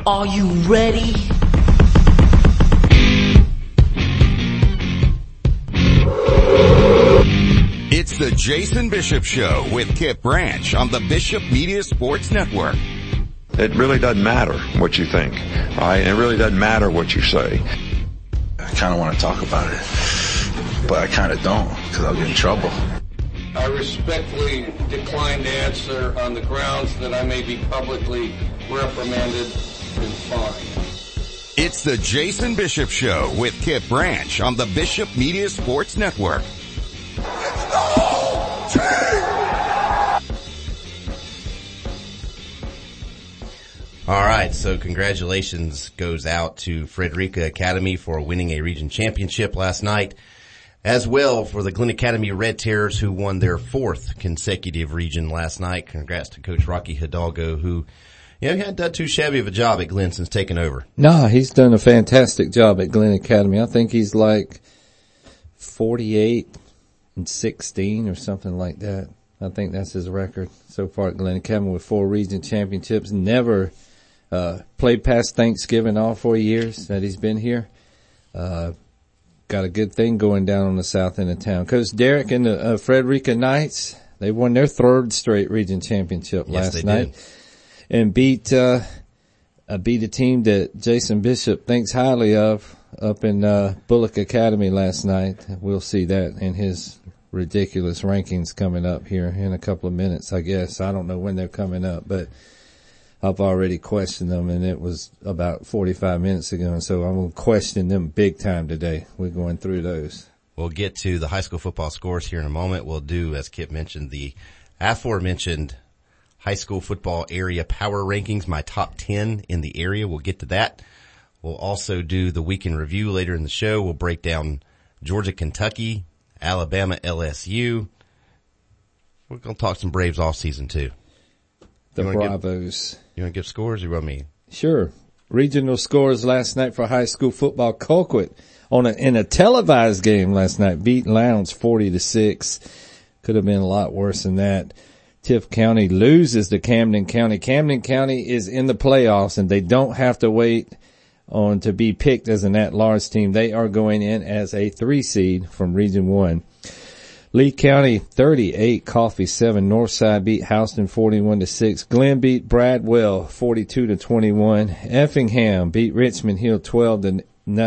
Are you ready? It's the Jason Bishop Show with Kip Branch on the Bishop Media Sports Network. It really doesn't matter what you think, right? And it really doesn't matter what you say. I kind of want to talk about it, but I kind of don't because I'll get in trouble. I respectfully decline to answer on the grounds that I may be publicly reprimanded and fined. It's the Jason Bishop Show with Kip Branch on the Bishop Media Sports Network. All right, so congratulations goes out to Frederica Academy for winning a region championship last night, as well for the Glenn Academy Red Terrors who won their fourth consecutive region last night. Congrats to Coach Rocky Hidalgo, who he hadn't done too shabby of a job at Glenn since taking over. No, he's done a fantastic job at Glenn Academy. I think he's like 48-16 or something like that. I think that's his record so far at Glenn Academy with 4 region championships. Never played past Thanksgiving all 4 years that he's been here. Got a good thing going down on the south end of town. Coach Derek and the Frederica Knights, they won their 3rd straight region championship last night. And beat a team that Jason Bishop thinks highly of up in Bullock Academy last night. We'll see that in his ridiculous rankings coming up here in a couple of minutes, I guess. I don't know when they're coming up, but I've already questioned them, and it was about 45 minutes ago, and so I'm going to question them big time today. We're going through those. We'll get to the high school football scores here in a moment. We'll do, as Kip mentioned, the aforementioned high school football area power rankings, my top 10 in the area. We'll get to that. We'll also do the weekend review later in the show. We'll break down Georgia, Kentucky, Alabama, LSU. We're going to talk some Braves off season too. The Bravos. You want to give scores or you want me? Sure. Regional scores last night for high school football. Colquitt in a televised game last night beat Lowndes 40-6. Could have been a lot worse than that. Tift County loses to Camden County. Camden County is in the playoffs and they don't have to wait on to be picked as an at-large team. They are going in as a 3 seed from Region 1. Lee County 38, Coffee 7. Northside beat Houston 41-6. Glenn beat Bradwell 42-21. Effingham beat Richmond Hill 12-0.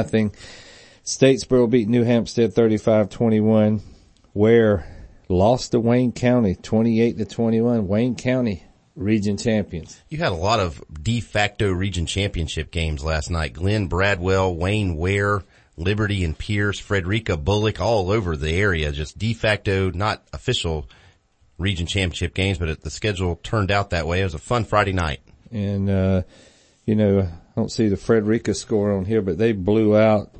Statesboro beat New Hampstead 35-21. Ware lost to Wayne County 28-21. Wayne County region champions. You had a lot of de facto region championship games last night. Glenn, Bradwell, Wayne, Ware, Liberty and Pierce, Frederica, Bullock, all over the area. Just de facto, not official region championship games, but the schedule turned out that way. It was a fun Friday night. And, I don't see the Frederica score on here, but they blew out,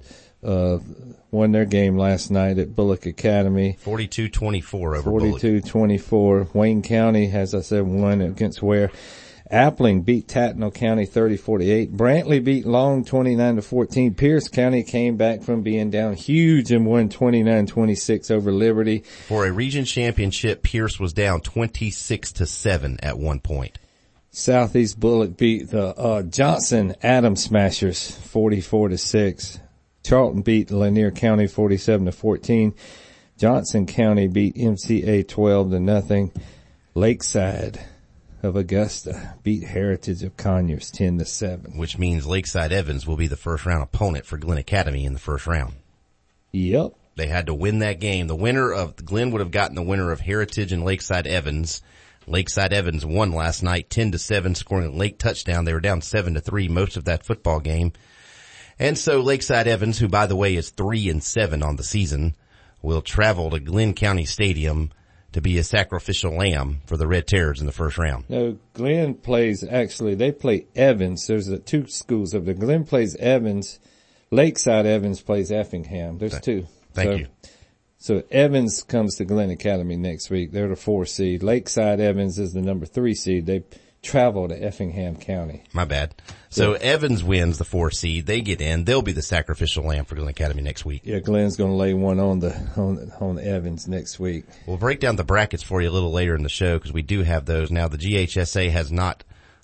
won their game last night at Bullock Academy. 42-24 over Bullock. 42-24. Wayne County, as I said, won against Ware. Appling beat Tattnall County 30-48. Brantley beat Long 29-14. Pierce County came back from being down huge and won 29-26 over Liberty. For a region championship, Pierce was down 26-7 at one point. Southeast Bullock beat the Johnson Adams Smashers 44-6. Charlton beat Lanier County 47-14. Johnson County beat MCA 12-0. Lakeside of Augusta beat Heritage of Conyers 10-7. Which means Lakeside Evans will be the first round opponent for Glenn Academy in the first round. Yep. They had to win that game. The winner of Glenn would have gotten the winner of Heritage and Lakeside Evans. Lakeside Evans won last night 10-7, scoring a late touchdown. They were down 7-3 most of that football game. And so Lakeside Evans, who by the way is 3-7 on the season, will travel to Glenn County Stadium to be a sacrificial lamb for the Red Terrors in the first round. No, Glenn plays, actually, they play Evans. There's two schools of the Glenn plays Evans. Lakeside Evans plays Effingham. There's two. Thank you. So Evans comes to Glenn Academy next week. They're the 4 seed. Lakeside Evans is the number 3 seed. They travel to Effingham County. My bad. So Evans wins the 4 seed. They get in. They'll be the sacrificial lamb for Glenn Academy next week. Yeah, Glenn's going to lay one on Evans next week. We'll break down the brackets for you a little later in the show because we do have those. Now the GHSA has not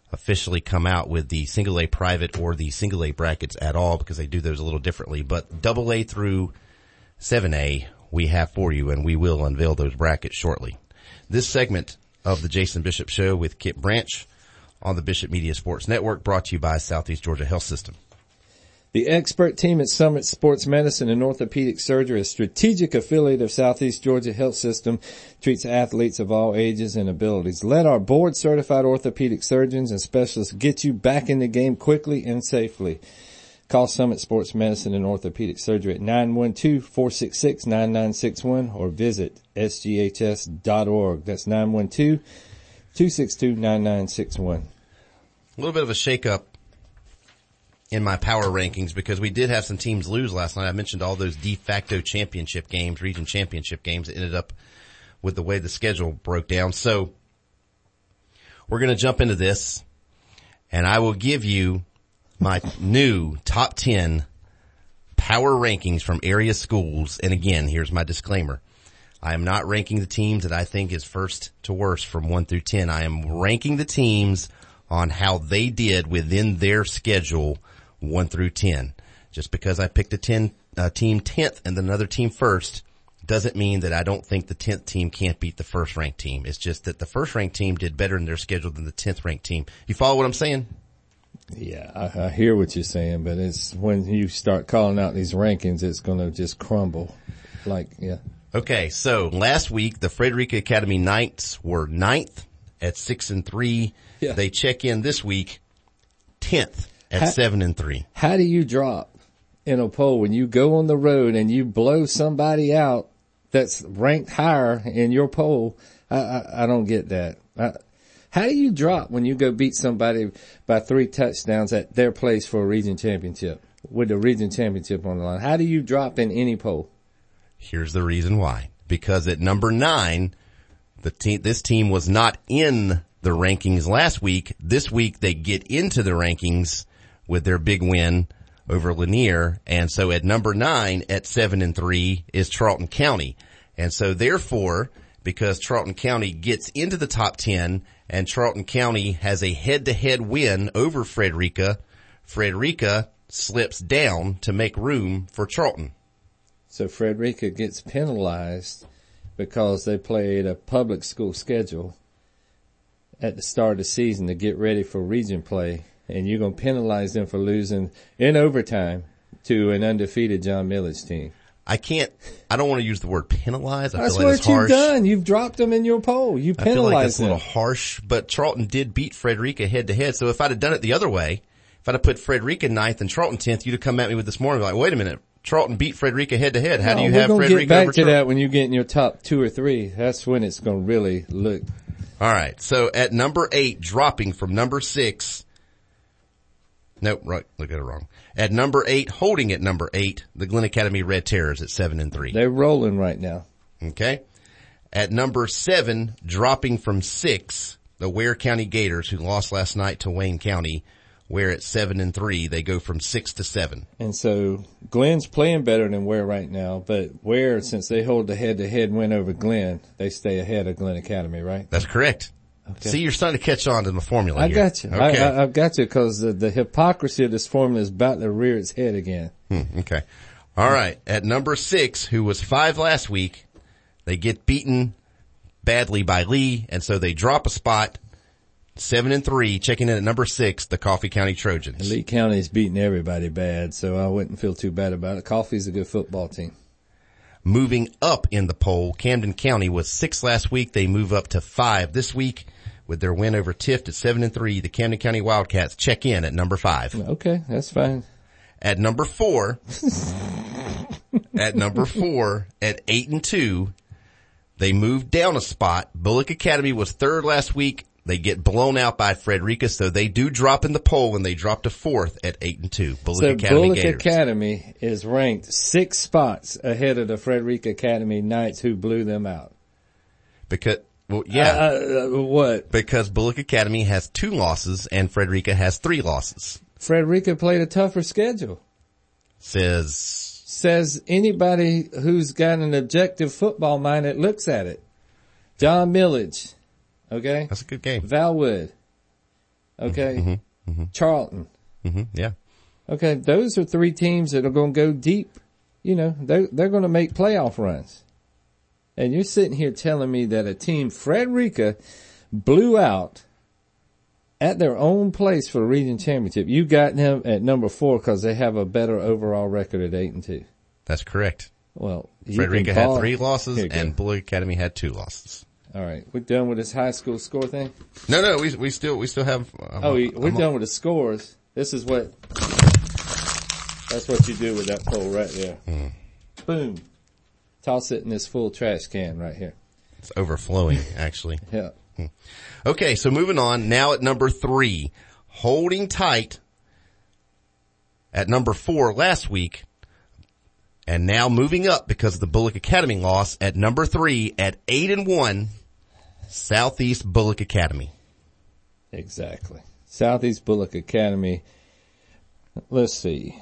officially come out with the single A private or the single A brackets at all, because they do those a little differently. But double A through 7A we have for you, and we will unveil those brackets shortly. This segment of the Jason Bishop Show with Kip Branch on the Bishop Media Sports Network, brought to you by Southeast Georgia Health System. The expert team at Summit Sports Medicine and Orthopedic Surgery, a strategic affiliate of Southeast Georgia Health System, treats athletes of all ages and abilities. Let our board-certified orthopedic surgeons and specialists get you back in the game quickly and safely. Call Summit Sports Medicine and Orthopedic Surgery at 912-466-9961 or visit sghs.org. That's 912-262-9961. A little bit of a shakeup in my power rankings, because we did have some teams lose last night. I mentioned all those de facto championship games, region championship games that ended up with the way the schedule broke down. So we're going to jump into this, and I will give you my new top 10 power rankings from area schools. And again, here's my disclaimer. I am not ranking the teams that I think is first to worst from 1 through 10. I am ranking the teams on how they did within their schedule 1 through 10. Just because I picked a team 10th and another team first doesn't mean that I don't think the 10th team can't beat the first ranked team. It's just that the first ranked team did better in their schedule than the 10th ranked team. You follow what I'm saying? Yeah, I hear what you're saying, but it's when you start calling out these rankings, it's going to just crumble. Yeah. Okay, so last week the Frederica Academy Knights were 9th at 6-3. Yeah. They check in this week 10th at 7-3. How do you drop in a poll when you go on the road and you blow somebody out that's ranked higher in your poll? I don't get that. How do you drop when you go beat somebody by 3 touchdowns at their place for a region championship with the region championship on the line? How do you drop in any poll? Here's the reason why. Because at number 9, this team was not in the rankings last week. This week they get into the rankings with their big win over Lanier. And so at number 9 at 7-3 is Charlton County. And so therefore, because Charlton County gets into the top 10 and Charlton County has a head-to-head win over Frederica, Frederica slips down to make room for Charlton. So Frederica gets penalized because they played a public school schedule at the start of the season to get ready for region play, and you're going to penalize them for losing in overtime to an undefeated John Millage team. I don't want to use the word penalize. I That's feel like what it's harsh. You've done. You've dropped them in your poll. You penalized them. I feel like it's a little harsh, but Charlton did beat Frederica head to head. So if I'd have done it the other way, if I'd have put Frederica 9th and Charlton 10th, you'd have come at me with this morning like, wait a minute, Charlton beat Frederica head to head. How do you have Frederica over Charlton? We're going to get back to that when you get in your top 2 or 3. That's when it's going to really look. All right. So at number 8, dropping from number 6. Nope, right. Look at it wrong. At number 8, holding at number 8, the Glen Academy Red Terrors at 7-3. They're rolling right now. Okay. At number 7, dropping from 6, the Ware County Gators, who lost last night to Wayne County. Ware at 7-3, they go from 6 to 7. And so Glen's playing better than Ware right now, but Ware, since they hold the head-to-head win over Glen, they stay ahead of Glen Academy, right? That's correct. Okay. See, you're starting to catch on to the formula I here. got you. Okay. I've got you because the hypocrisy of this formula is about to rear its head again. Okay. All right. At number 6, who was 5 last week, they get beaten badly by Lee, and so they drop a spot. 7-3, checking in at number 6, the Coffee County Trojans. Lee County's beating everybody bad, so I wouldn't feel too bad about it. Coffee's a good football team. Moving up in the poll, Camden County was 6 last week. They move up to 5 this week with their win over Tift at 7-3. The Camden County Wildcats check in at number 5. Okay, that's fine. At number 4, at 8-2, they moved down a spot. Bullock Academy was 3rd last week. They get blown out by Frederica, so they do drop in the poll, and they drop to 4th at 8-2. Bullock Academy is ranked 6 spots ahead of the Frederica Academy Knights, who blew them out. Because, well, yeah. What? Because Bullock Academy has 2 losses, and Frederica has 3 losses. Frederica played a tougher schedule. Says anybody who's got an objective football mind that looks at it. John Millage. Okay? That's a good game. Valwood. Okay. Charlton. Yeah. Okay. Those are 3 teams that are going to go deep. You know, they're going to make playoff runs. And you're sitting here telling me that a team Frederica blew out at their own place for the region championship. You got them at number 4 because they have a better overall record at 8-2. That's correct. Well, Frederica had 3 losses and Bullock Academy had 2 losses. All right. We're done with this high school score thing? No, we still have, we're done with the scores. This is that's what you do with that pole right there. Boom. Toss it in this full trash can right here. It's overflowing, actually. Yeah. Okay, so moving on. Now at number 3, holding tight at number 4 last week, and now moving up because of the Bullock Academy loss at number 3 at 8-1, Southeast Bullock Academy. Exactly. Southeast Bullock Academy. Let's see.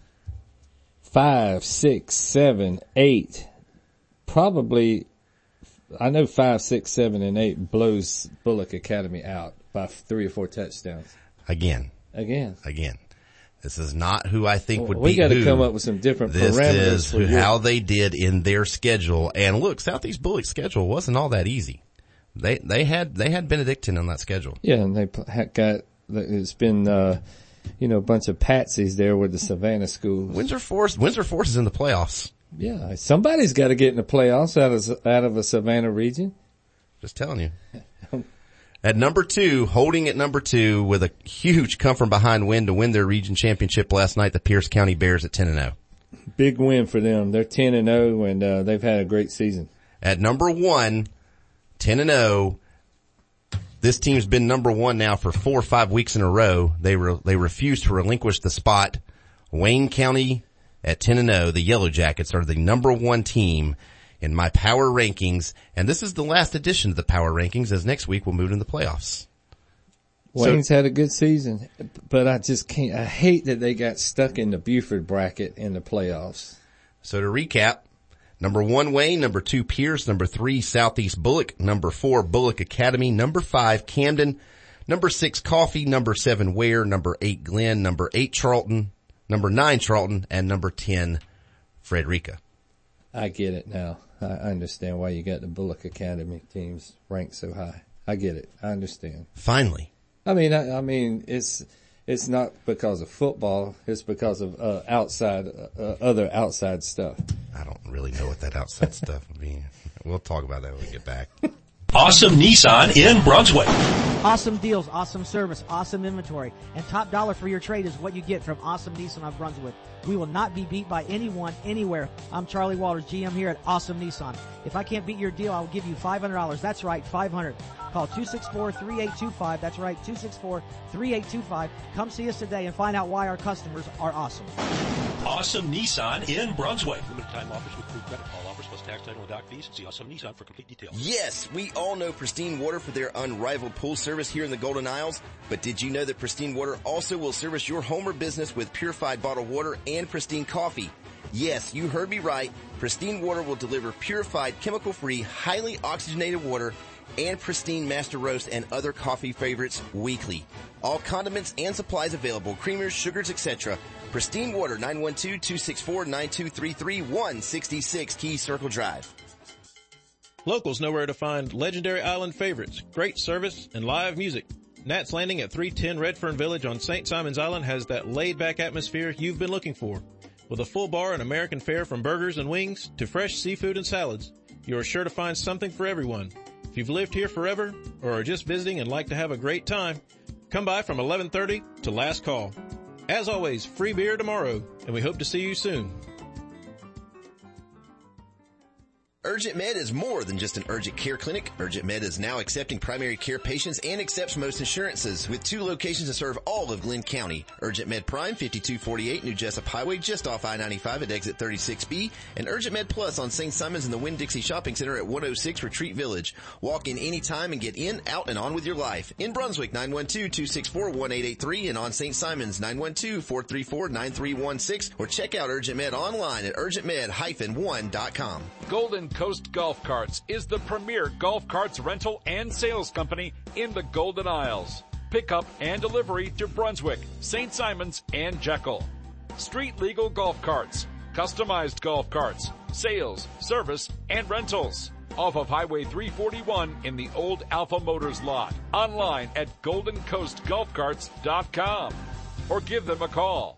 5, 6, 7, 8. Probably, I know 5, 6, 7, and 8 blows Bullock Academy out by 3 or 4 touchdowns. Again. This is not who I think would we beat got to who. come up with some different parameters. This is how they did in their schedule. And look, Southeast Bullock's schedule wasn't all that easy. They had Benedictine on that schedule. Yeah, and it's been, a bunch of patsies there with the Savannah schools. Windsor Forest is in the playoffs. Yeah, somebody's got to get in the playoffs out of a Savannah region. Just telling you. At number 2, holding at number 2 with a huge come from behind win to win their region championship last night, the Pierce County Bears at 10-0. Big win for them. They're 10-0 and they've had a great season. At number 1, 10-0. This team's been number 1 now for 4 or 5 weeks in a row. They refuse to relinquish the spot. Wayne County at 10-0. The Yellow Jackets are the number 1 team in my power rankings. And this is the last edition of the power rankings, as next week we'll move into the playoffs. Wayne's had a good season, but I just can't, I hate that they got stuck in the Buford bracket in the playoffs. So to recap, number 1 Wayne, number 2 Pierce, number 3 Southeast Bullock, number 4 Bullock Academy, number 5 Camden, number 6 Coffee, number 7 Ware, number 8 Glenn, number 8 Charlton, number 9 Charlton, and number 10 Frederica. I get it now. I understand why you got the Bullock Academy teams ranked so high. I get it. I understand. Finally. I mean, it's not because of football. It's because of other outside stuff. I don't really know what that outside stuff would be. We'll talk about that when we get back. Awesome Nissan in Brunswick. Awesome deals, awesome service, awesome inventory, and top dollar for your trade is what you get from Awesome Nissan of Brunswick. We will not be beat by anyone, anywhere. I'm Charlie Walters, GM here at Awesome Nissan. If I can't beat your deal, I will give you $500. That's right, $500. Call 264-3825. That's right, 264-3825. Come see us today and find out why our customers are awesome. Awesome Nissan in Brunswick. Limited time offers with free credit. All offers plus tax, title, and doc fees. See Awesome Nissan for complete details. Yes, we all know Pristine Water for their unrivaled pool service here in the Golden Isles. But did you know that Pristine Water also will service your home or business with purified bottled water and pristine coffee? Yes, you heard me right. Pristine Water will deliver purified, chemical-free, highly oxygenated water and pristine master roast and other coffee favorites weekly. All condiments and supplies available, creamers, sugars, etc. Pristine Water, 912-264-9233, 166 Key Circle Drive. Locals know where to find legendary island favorites, great service, and live music. Nat's Landing at 310 Redfern Village on St. Simon's Island has that laid-back atmosphere you've been looking for. With a full bar and American fare from burgers and wings to fresh seafood and salads, you are sure to find something for everyone. If you've lived here forever or are just visiting and like to have a great time, come by from 11:30 to last call. As always, free beer tomorrow, and we hope to see you soon. Urgent Med is more than just an urgent care clinic. Urgent Med is now accepting primary care patients and accepts most insurances with 2 locations to serve all of Glenn County. Urgent Med Prime, 5248 New Jessup Highway, just off I-95 at exit 36B, and Urgent Med Plus on St. Simon's in the Winn-Dixie Shopping Center at 106 Retreat Village. Walk in anytime and get in, out, and on with your life. In Brunswick, 912-264-1883, and on St. Simon's, 912-434-9316, or check out Urgent Med online at urgentmed-1.com. Golden Coast Golf Carts is the premier golf carts rental and sales company in the Golden Isles. pickup and delivery to Brunswick, St. Simons, and Jekyll. Street legal golf carts, customized golf carts, sales, service, and rentals. Off of Highway 341 in the old Alpha Motors lot. Online at goldencoastgolfcarts.com. Or give them a call.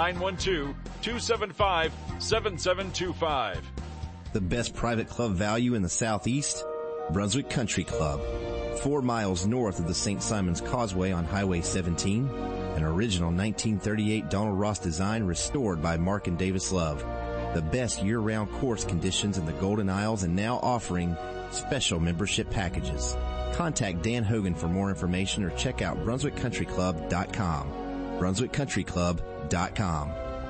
912-275-7725. The best private club value in the Southeast? Brunswick Country Club. 4 miles north of the St. Simons Causeway on Highway 17. An original 1938 Donald Ross design restored by Mark and Davis Love. The best year-round course conditions in the Golden Isles and now offering special membership packages. Contact Dan Hogan for more information or check out BrunswickCountryClub.com. BrunswickCountryClub.com.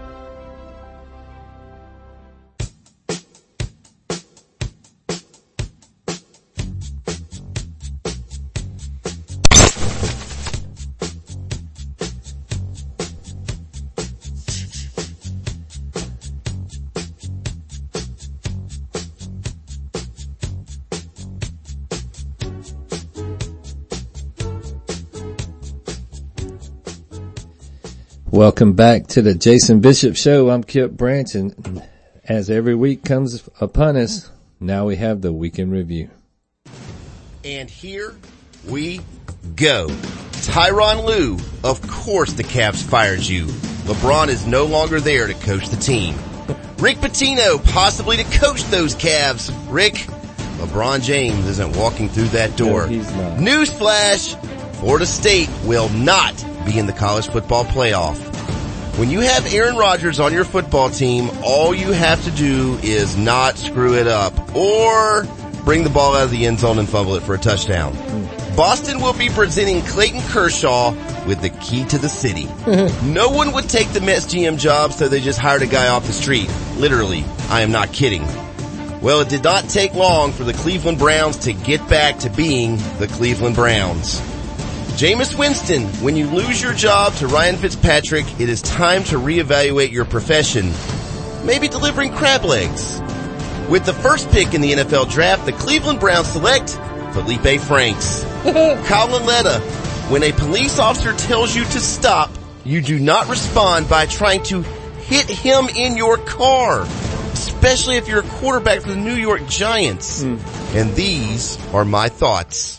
Welcome back to the Jason Bishop Show. I'm Kip Branch, and as every week comes upon us, now we have the Weekend Review. And here we go. Tyronn Lue, of course the Cavs fired you. LeBron is no longer there to coach the team. Rick Pitino, possibly to coach those Cavs. Rick, LeBron James isn't walking through that door. No, he's not. Newsflash, Florida State will not be in the college football playoff. When you have Aaron Rodgers on your football team, all you have to do is not screw it up or bring the ball out of the end zone and fumble it for a touchdown. Boston will be presenting Clayton Kershaw with the key to the city. No one would take the Mets GM job, so they just hired a guy off the street. Literally, I am not kidding. Well, it did not take long for the Cleveland Browns to get back to being the Cleveland Browns. Jameis Winston, when you lose your job to Ryan Fitzpatrick, it is time to reevaluate your profession. Maybe delivering crab legs. With the first pick in the NFL draft, the Cleveland Browns select Felipe Franks. Colin Letta, when a police officer tells you to stop, you do not respond by trying to hit him in your car, especially if you're a quarterback for the New York Giants. And these are my thoughts.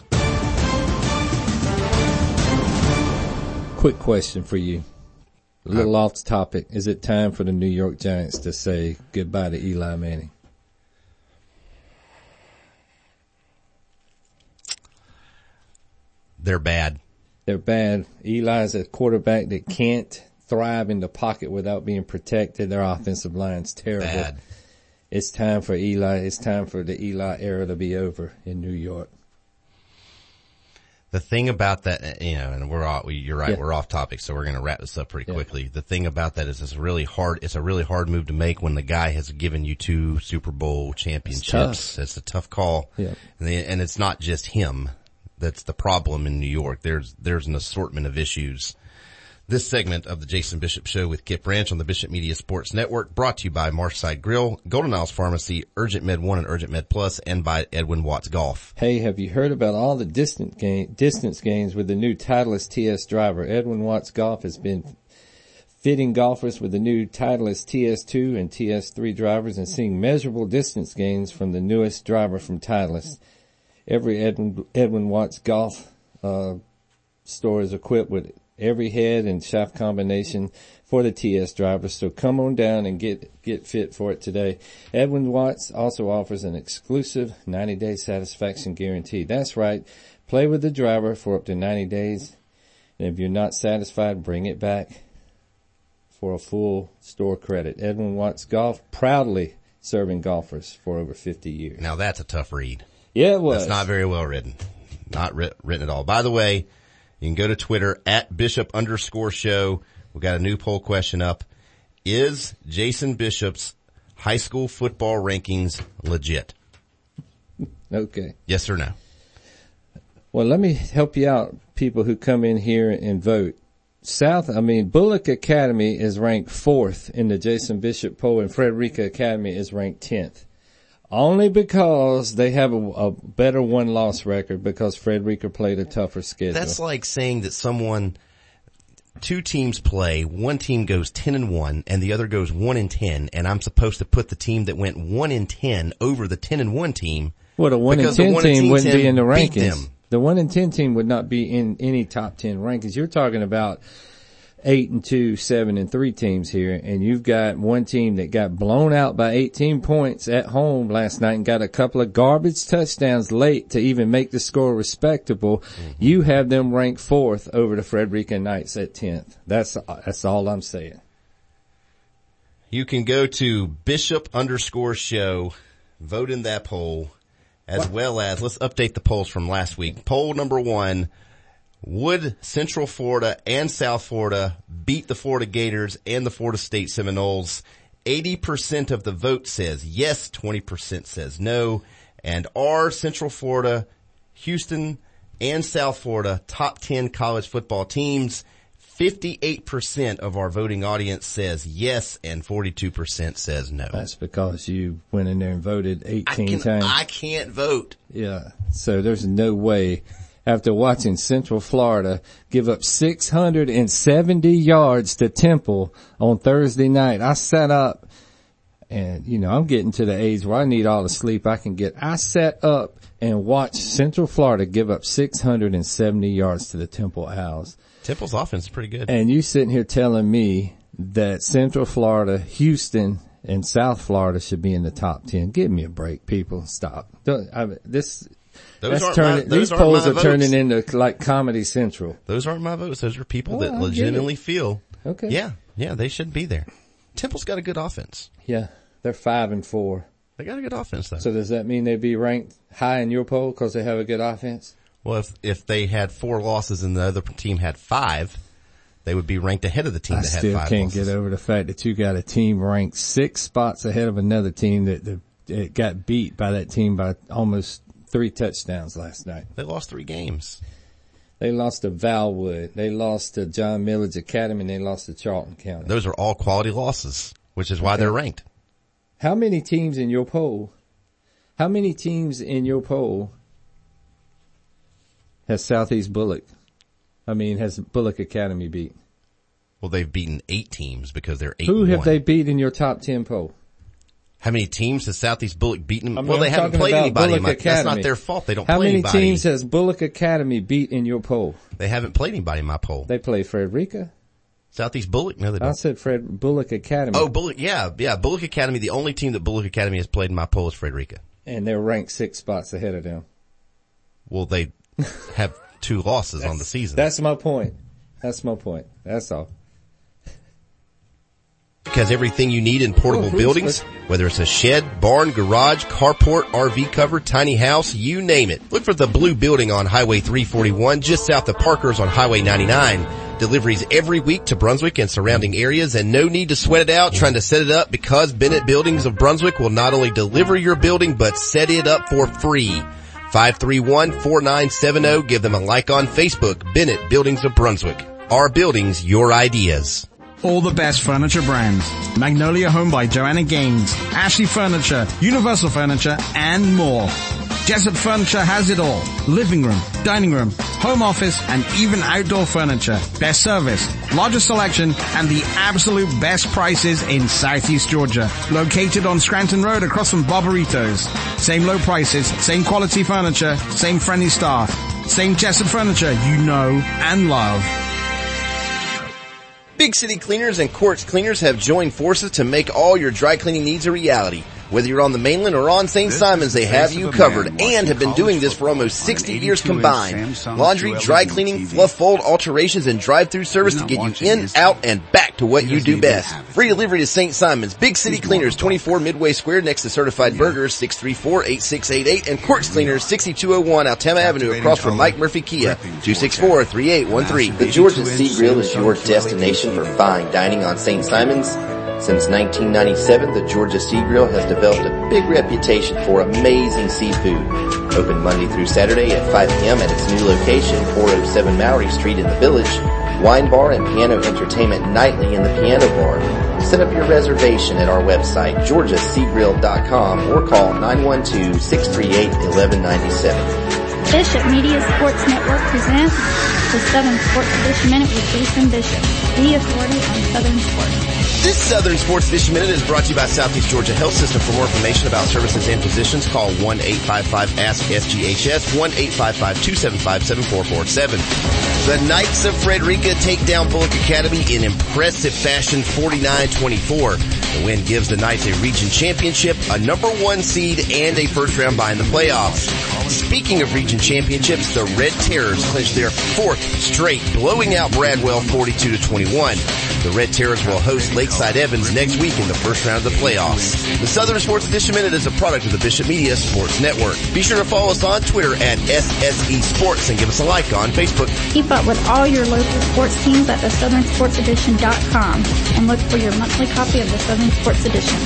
Quick question for you. A little off the topic. Is it time for the New York Giants to say goodbye to Eli Manning? They're bad. They're bad. Eli's a quarterback that can't thrive in the pocket without being protected. Their offensive line's terrible. Bad. It's time for Eli. It's time for the Eli era to be over in New York. The thing about that, and you're right, we're off topic, so we're going to wrap this up pretty quickly. The thing about that is it's a really hard move to make when the guy has given you 2 Super Bowl championships. It's a tough call. Yeah. And it's not just him that's the problem in New York. There's an assortment of issues. This segment of the Jason Bishop Show with Kip Branch on the Bishop Media Sports Network, brought to you by Marshside Grill, Golden Isles Pharmacy, Urgent Med 1 and Urgent Med Plus, and by Edwin Watts Golf. Hey, have you heard about all the distance gains with the new Titleist TS driver? Edwin Watts Golf has been fitting golfers with the new Titleist TS2 and TS3 drivers and seeing measurable distance gains from the newest driver from Titleist. Every Edwin Watts Golf store is equipped with every head and shaft combination for the TS driver. So come on down and get fit for it today. Edwin Watts also offers an exclusive 90-day satisfaction guarantee. That's right. Play with the driver for up to 90 days. And if you're not satisfied, bring it back for a full store credit. Edwin Watts Golf, proudly serving golfers for over 50 years. Now that's a tough read. Yeah, it was. That's not very well written. Not written at all. By the way, you can go to Twitter at Bishop_show. We've got a new poll question up. Is Jason Bishop's high school football rankings legit? Okay. Yes or no? Well, let me help you out, people who come in here and vote. Bullock Academy is ranked 4th in the Jason Bishop poll, and Frederica Academy is ranked 10th. Only because they have a better one-loss record because Frederica played a tougher schedule. That's like saying that two teams play, one team goes 10-1 and the other goes 1-10, and I'm supposed to put the team that went 1-10 over the 10-1 team. Well, the 1-10 team wouldn't be in the rankings. The 1-10 team would not be in any top 10 rankings. You're talking about 8-2, 7-3 teams here, and you've got one team that got blown out by 18 points at home last night and got a couple of garbage touchdowns late to even make the score respectable. Mm-hmm. You have them ranked 4th over the Frederica Knights at 10th. That's all I'm saying. You can go to Bishop_show, vote in that poll, as well as, let's update the polls from last week. Poll number 1, would Central Florida and South Florida beat the Florida Gators and the Florida State Seminoles? 80% of the vote says yes, 20% says no. And are Central Florida, Houston, and South Florida top 10 college football teams? 58% of our voting audience says yes, and 42% says no. That's because you went in there and voted 18 times. I can't vote. Yeah, so there's no way. After watching Central Florida give up 670 yards to Temple on Thursday night, I sat up and, I'm getting to the age where I need all the sleep I can get. I sat up and watched Central Florida give up 670 yards to the Temple Owls. Temple's offense is pretty good. And you sitting here telling me that Central Florida, Houston, and South Florida should be in the top 10. Give me a break, people. Stop. These polls are turning into like Comedy Central. Those aren't my votes. Those are people that legitimately feel. Okay. Yeah, they should be there. Temple's got a good offense. Yeah, they're 5-4. They got a good offense though. So does that mean they'd be ranked high in your poll because they have a good offense? Well, if they had 4 losses and the other team had 5, they would be ranked ahead of the team that had 5 losses. I still can't get over the fact that you got a team ranked 6 spots ahead of another team that got beat by that team by almost 3 touchdowns last night. They lost 3 games. They lost to Valwood. They lost to John Milledge Academy, and they lost to Charlton County. Those are all quality losses, which is why they're ranked. How many teams in your poll has Southeast Bullock? Has Bullock Academy beat? Well, they've beaten 8 teams because they're 8-1. Who have they beat in your top 10 poll? How many teams has Southeast Bullock beaten? Well, they haven't played anybody. That's not their fault. They don't play anybody. How many teams has Bullock Academy beat in your poll? They haven't played anybody in my poll. They play Frederica. Southeast Bullock? No, they don't. I said Bullock Academy. Oh, Bullock, yeah. Bullock Academy. The only team that Bullock Academy has played in my poll is Frederica. And they're ranked 6 spots ahead of them. Well, they have 2 losses on the season. That's my point. That's all. Has everything you need in portable buildings, whether it's a shed, barn, garage, carport, RV cover, tiny house, you name it. Look for the Blue Building on Highway 341 just south of Parker's on Highway 99. Deliveries every week to Brunswick and surrounding areas, and no need to sweat it out trying to set it up because Bennett Buildings of Brunswick will not only deliver your building but set it up for free. 531-4970. Give them a like on Facebook. Bennett Buildings of Brunswick. Our buildings, your ideas. All the best furniture brands. Magnolia Home by Joanna Gaines, Ashley Furniture, Universal Furniture, and more. Jessup Furniture has it all. Living room, dining room, home office, and even outdoor furniture. Best service, largest selection, and the absolute best prices in Southeast Georgia. Located on Scranton Road across from Barbaritos. Same low prices, same quality furniture, same friendly staff. Same Jessup Furniture you know and love. Big City Cleaners and Quartz Cleaners have joined forces to make all your dry cleaning needs a reality. Whether you're on the mainland or on St. Simons, they have you covered and have been doing this for almost 60 years combined. Laundry, dry cleaning, fluff fold, alterations, and drive-through service to get you in, out, and back to what you do best. Free delivery to St. Simons. Big City Cleaners, 24 Midway Square next to Certified Burgers, 634-8688, and Quartz Cleaners, 6201 Altama Avenue across from Mike Murphy Kia, 264-3813. The Georgia Sea Grill is your destination for fine dining on St. Simons. Since 1997, the Georgia Sea Grill has developed a big reputation for amazing seafood. Open Monday through Saturday at 5 p.m. at its new location, 407 Mowry Street in the Village. wine bar, and piano entertainment nightly in the piano bar. Set up your reservation at our website, georgiaseagrill.com, or call 912-638-1197. Bishop Media Sports Network presents the Southern Sports Edition Minute with Jason Bishop, the authority on Southern sports. This Southern Sports Edition Minute is brought to you by Southeast Georgia Health System. For more information about services and physicians, call 1-855-ASK-SGHS, 1-855-275-7447. The Knights of Frederica take down Bullock Academy in impressive fashion, 49-24. The win gives the Knights a region championship, a number 1 seed, and a first round bye in the playoffs. Speaking of region championships, the Red Terrors clinched their 4th straight, blowing out Bradwell 42-21. The Red Terrors will host Lakeside Evans next week in the first round of the playoffs. The Southern Sports Edition Minute is a product of the Bishop Media Sports Network. Be sure to follow us on Twitter at SSE Sports and give us a like on Facebook. Keep up with all your local sports teams at thesouthernsportsedition.com and look for your monthly copy of the Southern Sports Edition.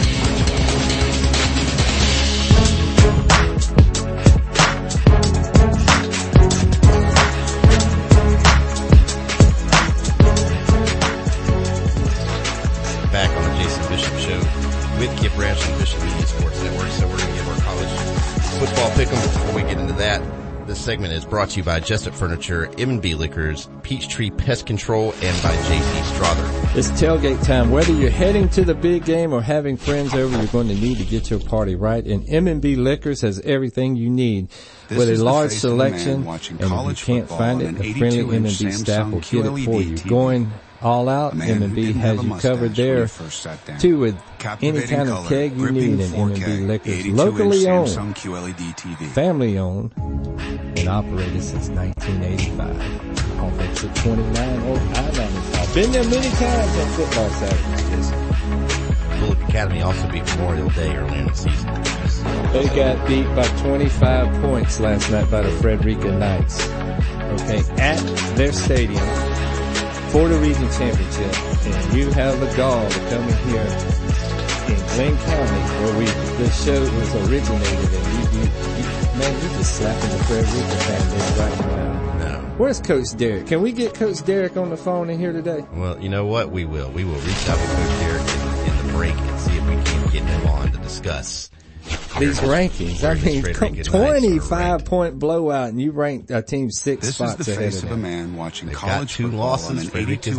With Kip Branch and Bishop Media Sports Network. So we're going to give our college football pick'em. Before we get into that, this segment is brought to you by Jessup Furniture, M&B Liquors, Peachtree Pest Control, and by J.C. Strother. It's tailgate time. Whether you're heading to the big game or having friends over, you're going to need to get your party right. And M&B Liquors has everything you need. With a large selection, and if you can't find it, the friendly M&B staff will get it for you. Going all out, M&B has you covered there, too, with any kind of keg you need in M&B Liquors. Locally owned, family owned, and operated since 1985. Off exit 29 or I-95. Been there many times on football Saturdays. Bullock Academy also beat Memorial Day early in the season. They got beat by 25 points last night by the Frederica Knights. Okay, at their stadium for the region championship, and you have the gall to come in here in Glenn County where the show was originated, and you're just slapping the Frederica fan right now. No. Where's Coach Derek? Can we get Coach Derek on the phone in here today? Well, you know what? We will. We will reach out to Coach Derek in the break and see if we can get him on to discuss these rankings. I mean, 25-point blowout, and you ranked a team 6 spots ahead of them. This is the face of a man watching college football on an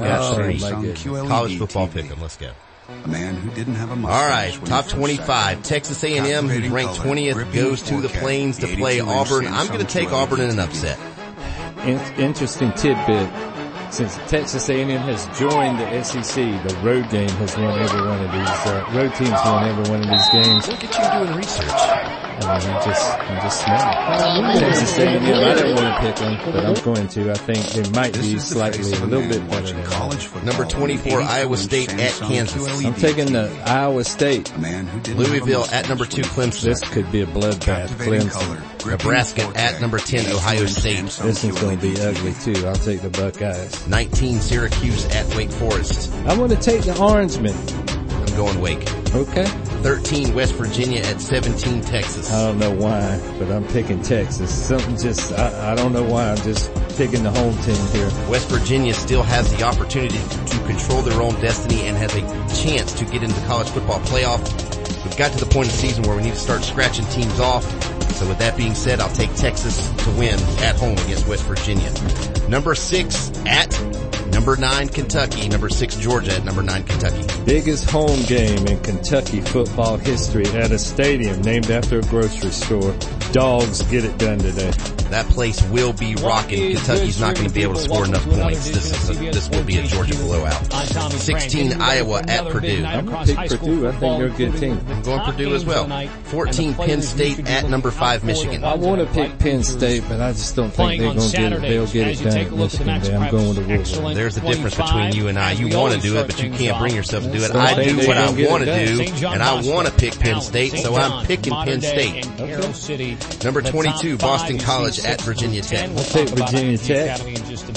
82-3. College football pick'em. Let's go. A man who didn't have a mustache. All right, top 25. Texas A&M, who's ranked 20th, goes to the Plains to play Auburn. I'm going to take Auburn in an upset. Interesting tidbit. Since Texas A&M has joined the SEC, the road game has won every one of these. Road teams won every one of these games. Look at you doing research. I mean, I'm just smart. Texas A&M, I don't want to pick them, but I'm going to. I think they might be slightly a little bit better than college football. Number 24, Iowa State at Kansas. I'm taking the Iowa State. Louisville at number 2, Clemson. This could be a bloodbath. Clemson. Nebraska at number 10, Ohio State. This is going to be ugly too. I'll take the Buckeyes. 19, Syracuse at Wake Forest. I want to take the Orangemen. I'm going Wake. Okay. 13, West Virginia at 17, Texas. I don't know why, but I'm picking Texas. Something just, I don't know why. I'm just picking the home team here. West Virginia still has the opportunity to control their own destiny and has a chance to get into the college football playoff. We've got to the point of the season where we need to start scratching teams off. So with that being said, I'll take Texas to win at home against West Virginia. Number 6 at number 9, Kentucky. Number 6, Georgia at number 9, Kentucky. Biggest home game in Kentucky football history at a stadium named after a grocery store. Dogs get it done today. That place will be rocking. Kentucky's not going to be able to score enough points. This will be a Georgia blowout. 16, Iowa at Purdue. I'm going to pick Purdue. I think they're a good team. I'm going Purdue as well. 14, Penn State at number 5, Michigan. I want to pick Penn State, but I just don't think they're going to get it. They'll get it done at Michigan. I'm going to Wolverine. There's a difference between you and I. You want to do it, but you can't bring yourself to do it. I do what I want to do, and I want to pick Penn State, so I'm picking Penn State. Okay. Number 22, Boston College at Virginia Tech. I'll take Virginia Tech. Yeah.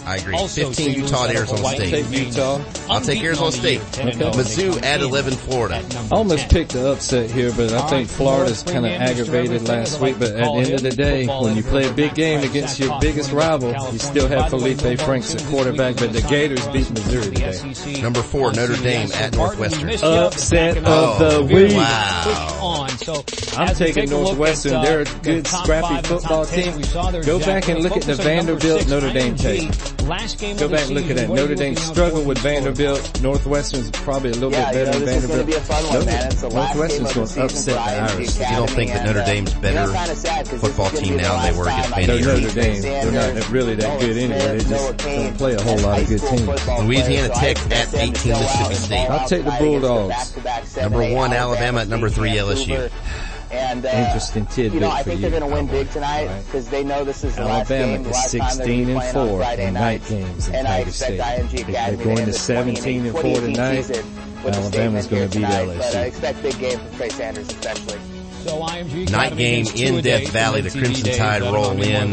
I agree. Also 15 St. Utah at Louis Arizona White State. Take Utah. I'll take Arizona State. Mizzou at 11 Florida. I almost picked the upset here, but I think Florida's kind of aggravated last week. But at the end of the day, when you play a big game against your biggest rival, you still have Felipe Franks at quarterback, but the Gators beat Missouri today. Number 4, Notre Dame at Northwestern. Upset of the week. Wow. I'm taking Northwestern. They're a good, scrappy football team. Go back and look at the Vanderbilt Notre Dame tape. Go back and look at that. Notre Dame struggled with Vanderbilt. Northwestern's probably a little bit better than Vanderbilt. Northwestern's going to upset the Irish. You don't think that Notre Dame's better football team now than they were against Vanderbilt? They're Notre Dame. They're not really that good anyway. They just don't play a whole lot of good teams. Louisiana Tech at 18 Mississippi State. I'll take the Bulldogs. Number 1 Alabama at number 3 LSU. And, interesting tidbit I think they're going to win big tonight because they know this is the last game. Alabama is 16-4 in night games in Tiger State. If they're going to 17-4 tonight, Alabama's going to beat LSU. I expect big game from Trey Sanders especially. So IMG Night game in Death Valley. The Crimson Tide roll in.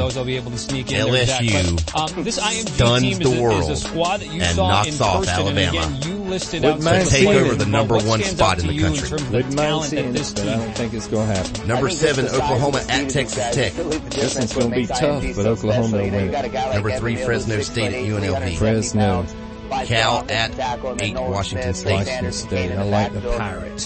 LSU stuns the world and knocks off Alabama to take over the number 1 spot in the country. Wouldn't mind seeing this, but I don't think it's going to happen. Number 7, Oklahoma at Texas Tech. This one's going to be tough, but Oklahoma will win. Number 3, Fresno State at UNLV. Fresno. Cal at 8, Washington State. Washington State. I like the Pirates.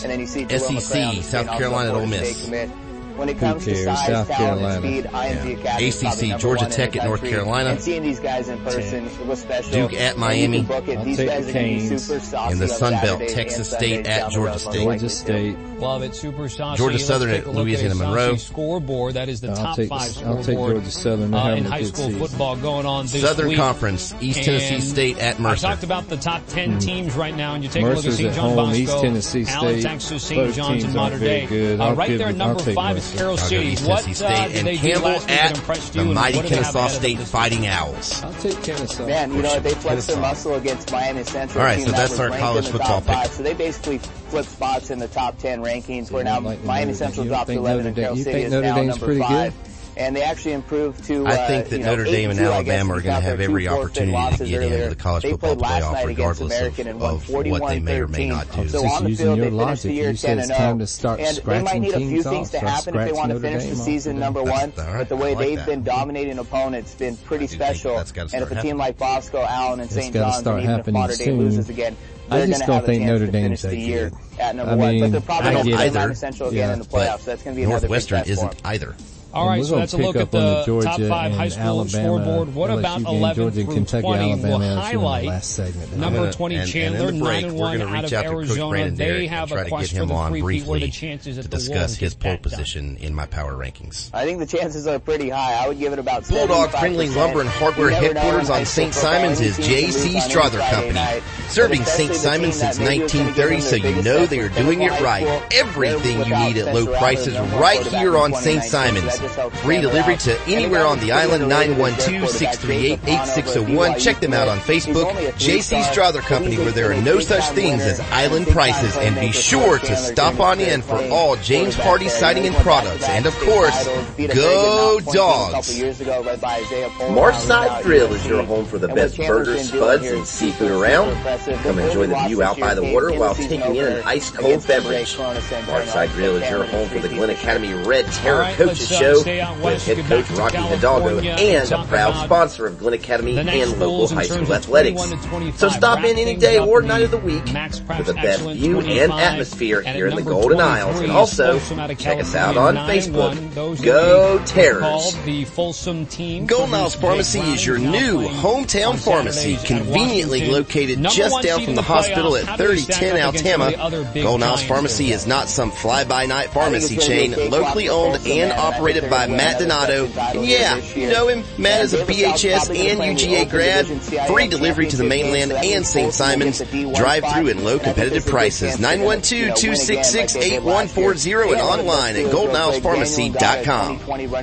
SEC, South Carolina at Ole Miss. When it comes to size, talent, and speed, IMG Academy ACC, Georgia Tech at North Carolina. And seeing these guys in person was special. Duke at Miami. I'll take the Canes. In the Sun Belt, Texas State at Georgia State. Georgia State. Love it, super saucy. Georgia Southern at Louisiana Monroe. Scoreboard, that is the top 5 scoreboard I'll take Georgia Southern. in high school football going on this Southern week. Conference, East Tennessee State at Mercer. I talked about the top 10 teams right now, and you take Mercer's a look at St. John home, Bosco, East Tennessee State. Allen, Texas, St. Both John's, and Mater Dei. Right there, number 5 is Carroll City. What did they do Campbell last week that impressed you? The and mighty what do they have Kennesaw ahead of State them this Fighting week? Owls. I'll take Kennesaw. Man, you know, they flexed their muscle against Miami Central. All right, team so that that's was our ranked college in the football top 5. pick. So they basically flipped spots in the top 10 rankings where now Miami Central dropped to 11 and Carroll City is now number 5. And they actually improved to, I think that Notre Dame and Alabama are going to have every opportunity to get into the college football playoff regardless of what they may or may not do. So on the field, they finished the year 10-0. And they might need a few things to happen if they want to finish the season number 1. But the way they've been dominating opponents has been pretty special. And if a team like Bosco, Allen, and St. John's, and even if Mater Dei loses again, they're going to have a chance to finish the year at number 1. But they're probably going to play Miami Central again in the playoffs. So that's going to be another big test for them. Northwestern isn't either. All right, so that's a look at the top 5 high school scoreboard. What about 11 through 20? We'll highlight number 20 Chandler, 9-1 out of Arizona. They have a quest for the 3-peat. What are the chances to discuss his pole position in my power rankings? I think the chances are pretty high. I would give it about 75%. Bulldog Friendly Lumber and Hardware headquarters on St. Simons is J.C. Strother Company. Serving St. Simons since 1930, so you know they are doing it right. Everything you need at low prices right here on St. Simons. Free delivery to anywhere on the island, 912-638-8601. Check them out on Facebook, J.C. Strother Company, where there are no such things as island prices. And be sure to stop on in for all James Hardy siding and products. And of course, go Dogs! Marchside Grill is your home for the best burgers, spuds, and seafood around. Come enjoy the view out by the water while taking in an ice-cold beverage. Marchside Grill is your home for the Glen Academy Red Terror Coaches Show with head coach Rocky Hidalgo and a proud sponsor of Glen Academy and local high school athletics. So stop in any day or night of the week for the best view and atmosphere here in the Golden Isles. And also, check us out on Facebook. Go Terrors! Golden Isles Pharmacy is your new hometown pharmacy, conveniently located just down from the hospital at 3010 Altama. Golden Isles Pharmacy is not some fly-by-night pharmacy chain, locally owned and operated by Matt Donato. And yeah, you know him. Matt is a BHS and UGA grad. Free delivery to the mainland and St. Simons. Drive-through and low competitive prices. 912-266-8140 and online at goldenilespharmacy.com.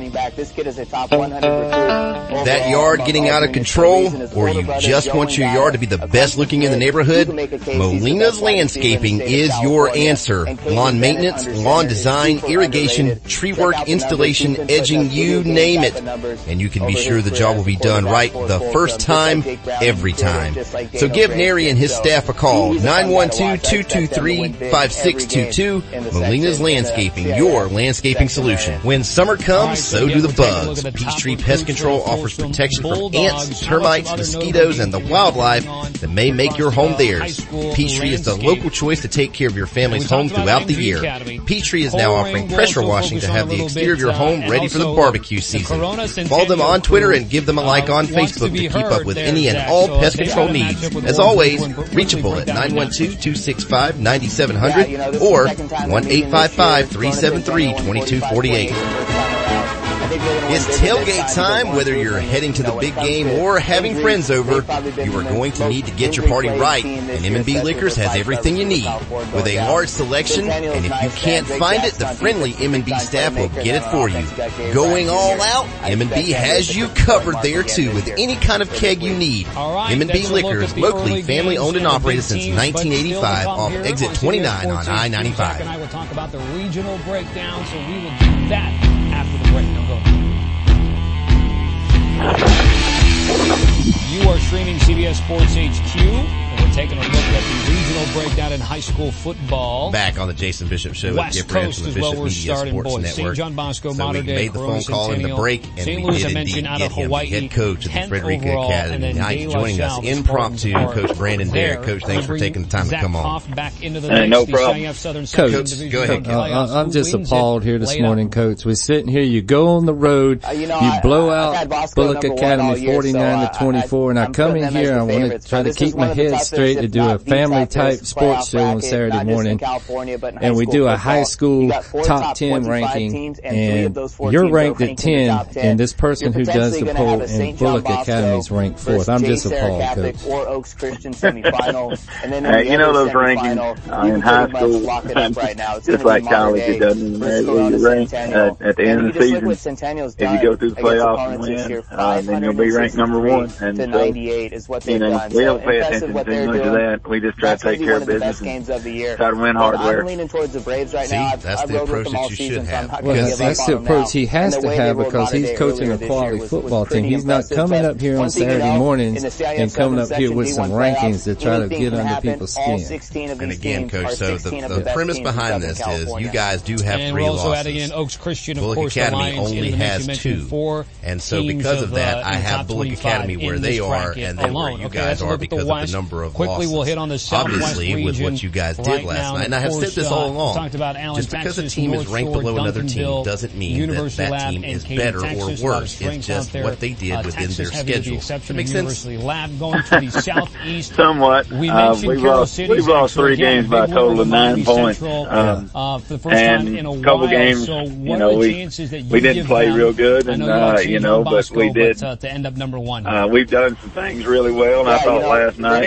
That yard getting out of control, or you just want your yard to be the best looking in the neighborhood? Molina's Landscaping is your answer. Lawn maintenance, lawn design, irrigation, tree work, installation, inspection, edging, you name it. And you can be sure the job will be done right the first time, every time. So give Neri and his staff a call, 912-223-5622. Molina's Landscaping, your landscaping solution. When summer comes, so do the bugs. Peachtree Pest Control offers protection from ants, termites, mosquitoes, and the wildlife that may make your home theirs. Peachtree is the local choice to take care of your family's home throughout the year. Peachtree is now offering pressure washing to have the exterior of your home ready for the barbecue season. Follow them on Twitter and give them a like on Facebook to keep up with any and all pest control needs. As always, reachable at 912-265-9700 or 1-855-373-2248. It's tailgate time. Whether you're heading to the big game or having friends over, you are going to need to get your party right, and M&B Liquors has everything you need. With a large selection, and if you can't find it, the friendly M&B staff will get it for you. Going all out, M&B has you covered there too with any kind of keg you need. M&B Liquors, locally family owned and operated since 1985 off exit 29 on I-95. And I will talk about the regional breakdown, so we will do that after the break. Now go. You are streaming CBS Sports HQ, and we're taking a look at the regional breakdown in high school football. Back on the Jason Bishop Show with Skip Branch from the Bishop Media Sports Network. St. John Bosco, so Mater we Dei, made the phone call in the break, and St. we Louis, did indeed get him, the head coach of the Frederica Academy. Tonight, joining us impromptu, Coach Brandon Derrick. Coach, thanks for taking the time to come on. No problem. Coach, go ahead. I'm just appalled here this morning, Coach. We're sitting here, you go on the road, you blow out Bullock Academy 49-24, and I come in here, I want to try to keep my head straight to do a family type sports show on Saturday morning, and we do a high school top 10 ranking, and you're ranked at 10, and this person who does the poll in Bullock Academy is ranked 4th. I'm just appalled, Coach. You know those rankings in high school, just like college, it doesn't matter where you rank at the end of the season. If you go through the playoffs and win, then you'll be ranked number 1. And so, we don't pay attention too much to that. We just try to take care of business and try to win hardware. See, that's the approach that you should have. Well, that's the approach he has to have because he's coaching a quality football team. He's not coming up here on Saturday mornings and coming up here with some rankings to try to get under people's skin. And again, Coach, so the premise behind this is you guys do have 3 losses. And we're also adding in Oaks Christian, of Bullock course, Academy only has 2. And so because of that, I have Bullock Academy where they are and then where you guys are because of the number of losses. We'll hit on the obviously, with what you guys did last night, and I have said this all along, just because a team is ranked below another team doesn't mean that team is better or worse. It's just what they did within their schedule. That makes sense? Somewhat. We've lost 3 games by a total of 9 points. And a couple games, we didn't play real good, and but we did. To end up number 1. We've done some things really well, and I thought last night,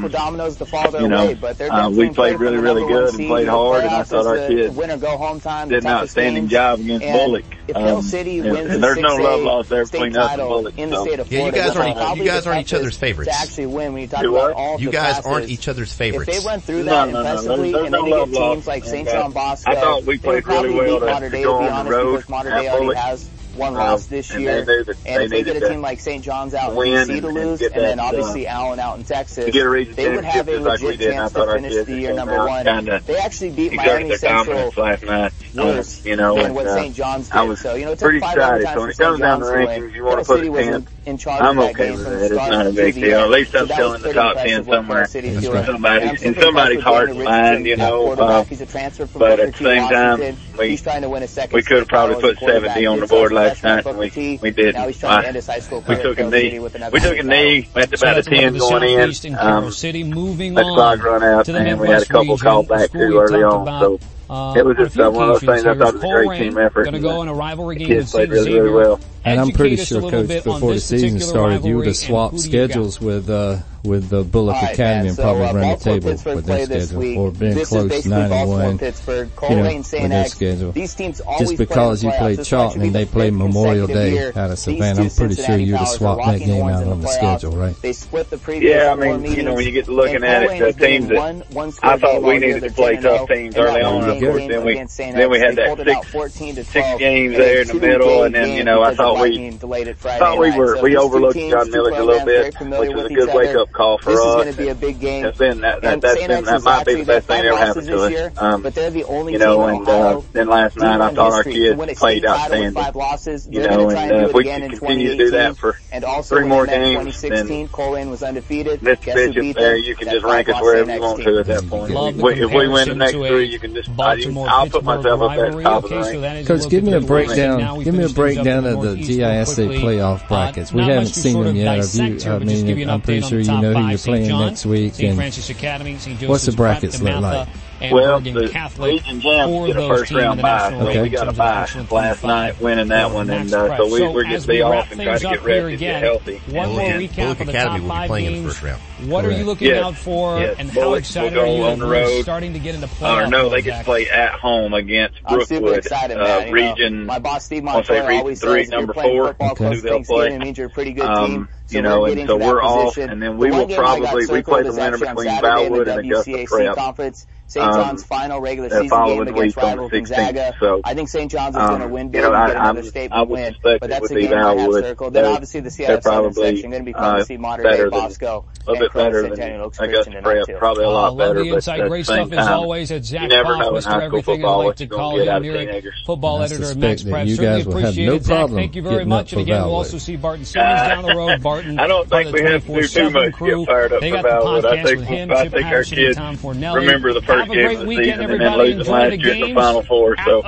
we played really, really good and played hard, and I thought our kids did an outstanding job against Bullock. And there's no love lost there between us and Bullock. Yeah, you guys aren't each other's favorites. You guys aren't each other's favorites. If they run through that defensively and then you get teams like St. John Bosco, I thought we played really well to go on the road. Mater Dei already has 1 loss this year, and if they get a team like St. John's out in DC to lose, and then obviously Allen out in Texas, they would have a legit chance to finish the year number 1. They actually beat Miami Central last night, and what St. John's did. So, it took pretty 5 excited. overtimes So when for it comes St. down to John's rankings, you want to Tennessee put it was 10. in charge I'm of that okay game with from the it. It's start not a to big the deal. At end. least I'm So still in the top 10 somewhere in somebody's heart and mind, He's a transfer from But at the same time, he's trying to win a second. we could have probably put 70 on the board last night, and we didn't. Now he's trying to end his high school We took a knee. We took a knee at about a 10 going in. Let the clock run out, and we had a couple called back too early on. So it was just one of those things. I thought it was a great team effort. Going to go in a rivalry game. The kids played really, really well. And I'm pretty sure, Coach, before the season started, you would have swapped schedules with the Bullock Academy and probably run the table with their schedule, or been close 9-1, with their schedule. Just because you played Charlton and they played Memorial Day out of Savannah, I'm pretty sure you'd have swapped that game out on the schedule, right? Yeah, I mean, when you get to looking at it, the teams that I thought we needed to play tough teams early on, of course, then we had that six games there in the middle, and then, I thought we overlooked John Millage a little bit, which was a good wake-up call for us. This is going to be a big game. That might be the best thing that ever happened to us. But they're the only team and then last night I thought our kids played outstanding. And if we can continue to do that for 3 more games, then Mr. Bishop there, you can just rank us wherever you want to at that point. If we win the next 3, you can just, I'll put myself up there at the top of the rank. Coach, give me a breakdown of the GISA playoff brackets. We haven't seen them yet. I'm pretty sure you know who you're playing next week. And what's the brackets look like? Well, the Legion Jams get a first round bye, so we got a bye last night winning that one, and so we're just be off and try to get ready to get healthy. One more recap of the top 5 games. What are you looking out for, and how excited are you on the road starting to get into playoff? No, they get to play at home against Brookwood, region, I'll say region 3, number 4, who they'll play. And so we're off, and then we will probably, we play the winner between Valwood and Augusta Prep. St. John's final regular season game against rival Gonzaga. So, I think St. John's is going to win big and get another statement win. But that's a game I have circled. Then obviously the Seattle Southern section going to be fun to see Modern Day Bosco and Crown Centennial looks Christian tonight too. Probably a lot better. Lovely insight, great stuff as always at Zach Pop, Mr. Everything I like to call him here, football editor at Max Prep. Certainly appreciate it, Zach. Thank you very much. And again, we'll also see Barton Simmons down the road. Barton, I don't think we have to do too much to get fired up for Valwood. I think our kids remember the first game of the season and then losing last year in the Final Four. So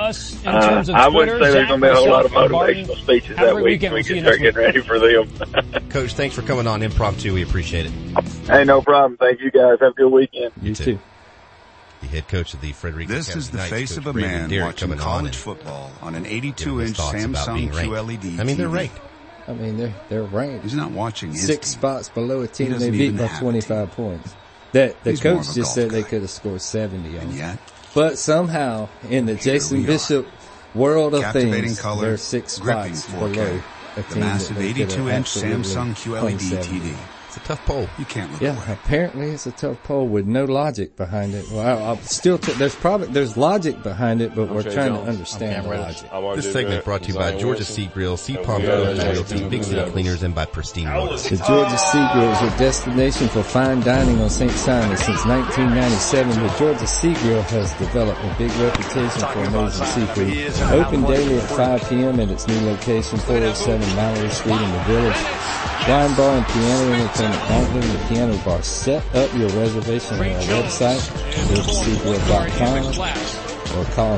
I wouldn't say there's going to be a whole lot of motivational speeches that week. We can start getting ready for them. Coach, thanks for coming on Impromptu. We appreciate it. Hey, no problem. Thank you guys. Have a good weekend. You too. The head coach of the Frederica This County is the Knights, face Coach of a Brandon man Derrick watching college football on an 82-inch Samsung QLED I mean, they're ranked. I mean, they're ranked. He's not watching his 6 spots below a team they beat by 25 points. The coach just said they could have scored 70 on them. But somehow, in the Jason Bishop world of things, they're 6 spots below a team the massive 82-inch Samsung QLED TV. It's a tough poll. You can't look away. Apparently it's a tough poll with no logic behind it. Well, there's logic behind it, but we're trying to understand the logic. This segment brought to you by Georgia Sea Grill, Sea Palm Royalty, Big City Cleaners, and by Pristine Water. The Georgia Sea Grill is your destination for fine dining on St. Simon since 1997. The Georgia Sea Grill has developed a big reputation for amazing seafood. Open daily at 5 p.m. at its new location, 407 Mallory Street in the Village. Wine bar and piano entertainment nightly in the piano bar. Set up your reservation on our website, georgiaseagrill.com, or call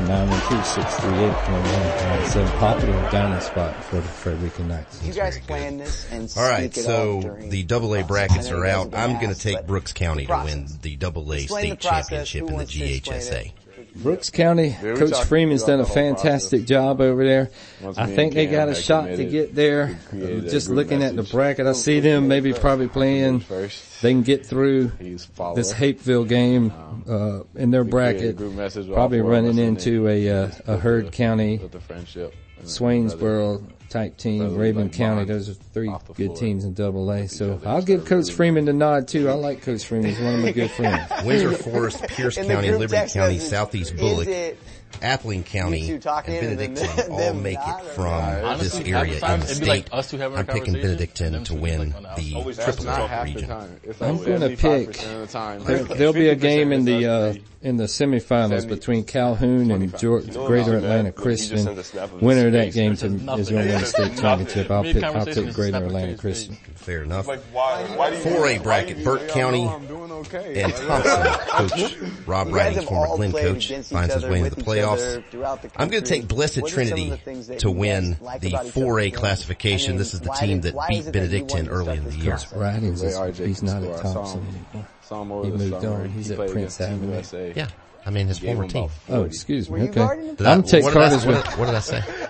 912-638-1197. Popular dining spot for the Frederica Knights. You guys plan this and all right, so the AA brackets are out. I'm going to take Brooks County to win the AA state championship in the GHSA. Brooks County, Coach Freeman's done a fantastic job over there. I think they got a shot to get there. Just looking at the bracket, I see them maybe probably playing. They can get through this Hapeville game in their bracket. Probably running into a Heard County, Swainsboro type team, Raven County. Those are 3 good teams in AA. So I'll give Coach Freeman the nod too. I like Coach Freeman. He's one of my good friends. Windsor Forest, Pierce County, Liberty County, Southeast Bullock, Athling County, and Benedictine all make it from this area in the state. I'm picking Benedictine to win the Triple region. I'm going to pick. There'll be a game in the semifinals between Calhoun and Greater Atlanta Christian. Winner of that game is going to win the state championship. I'll pick Greater Atlanta Christian. Fair enough. 4A bracket, Burke County and Thompson. Coach Rob Wrighting's former Glenn coach finds his way into the playoffs. I'm going to take Blessed Trinity to win the 4A classification. This is the team that beat Benedictine early in the year. Writings, he's not at Thompson anymore. He moved on. He's at Prince Avenue. Yeah. I mean, his former team. Oh, excuse me. Okay. I'm take Carter's with. What did I say?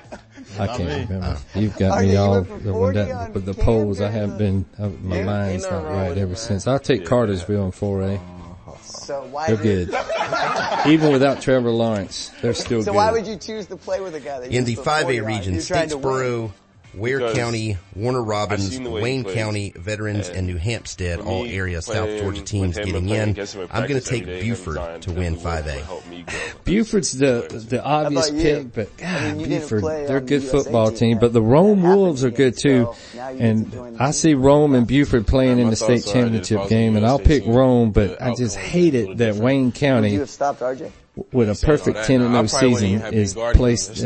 I can't remember. You've got me all with the polls. I haven't been. My mind's not right ever since. I'll take Cartersville in 4A. They're good. Even without Trevor Lawrence, they're still good. So why would you choose to play with a guy that in the 5A region? Statesboro, Ware County, Warner Robins, Wayne County, Veterans, and New Hampstead, all area South Georgia teams getting in. I'm going to take Buford to win 5A. Buford's the obvious pick, but God, Buford, they're a good football team. But the Rome Wolves are good too. And I see Rome and Buford playing in the state championship game, and I'll pick Rome, but I just hate it that Wayne County, you have stopped RJ? With a perfect 10-0 season is placed,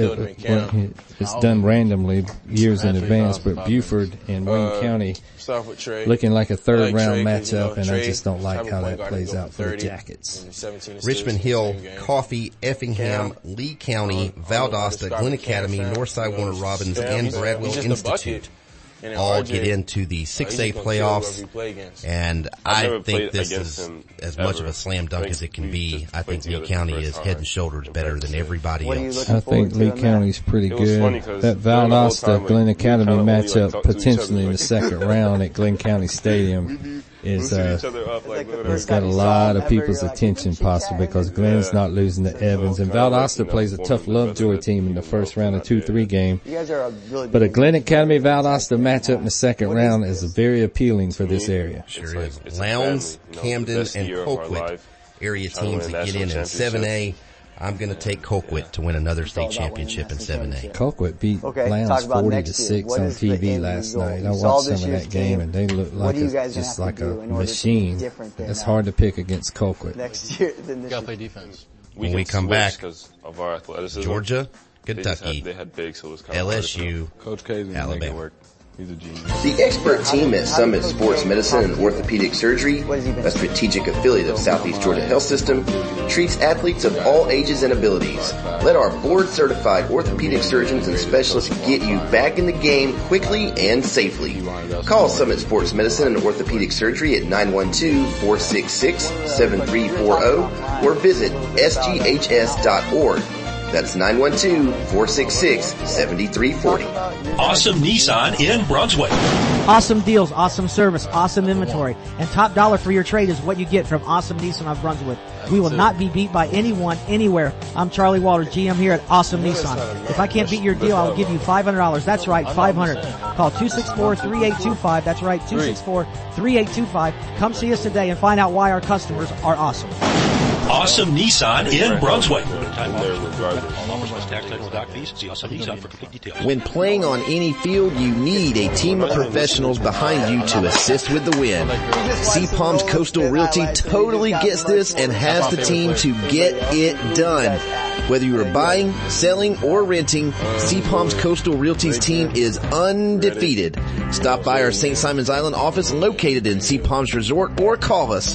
it's done randomly years in advance, but Buford and Wayne County looking like a third round matchup, and I just don't like how that plays out for the Jackets. Richmond Hill, Coffee, Effingham, Lee County, Valdosta, Glen Academy, Northside Warner Robins, and Bradwell Institute all get into the 6A playoffs, and I think this is as much of a slam dunk as it can be. I think Lee County is head and shoulders better than everybody else. I think Lee County's pretty good. That Valdosta Glen Academy matchup potentially in the second round at Glen County Stadium is it's got a lot of people's attention possibly because Glen's not losing to Evans, and Valdosta plays a tough Lovejoy team in the first round of 2-3 game. But a Glen Academy Valdosta matchup in the second round is very appealing for this area. Sure is. Lowndes, Camden, and Colquitt area teams that get in 7A. I'm going to take Colquitt to win another state championship in 7A. Colquitt beat Lowndes 40-6 on TV last night. I watched some of that game, and they look like just like a machine. It's hard to pick against Colquitt. Next year, got to play defense. When we come back, of our athleticism, Georgia, Kentucky, they had big, so it was kind LSU, Coach K's Alabama. He's a genius. The expert team at Summit Sports Medicine and Orthopedic Surgery, a strategic affiliate of Southeast Georgia Health System, treats athletes of all ages and abilities. Let our board-certified orthopedic surgeons and specialists get you back in the game quickly and safely. Call Summit Sports Medicine and Orthopedic Surgery at 912-466-7340 or visit sghs.org. That's 912-466-7340. Awesome Nissan in Brunswick. Awesome deals, awesome service, awesome inventory, and top dollar for your trade is what you get from Awesome Nissan of Brunswick. We will not be beat by anyone, anywhere. I'm Charlie Walters, GM here at Awesome Nissan. If I can't beat your deal, I'll give you $500. That's right, $500. Call 264-3825. That's right, 264-3825. Come see us today and find out why our customers are awesome. Awesome Nissan in Brunswick. When playing on any field, you need a team of professionals behind you to assist with the win. Sea Palms Coastal Realty totally gets this and has the team to get it done. Whether you are buying, selling, or renting, Sea Palms Coastal Realty's team is undefeated. Stop by our St. Simons Island office located in Sea Palms Resort or call us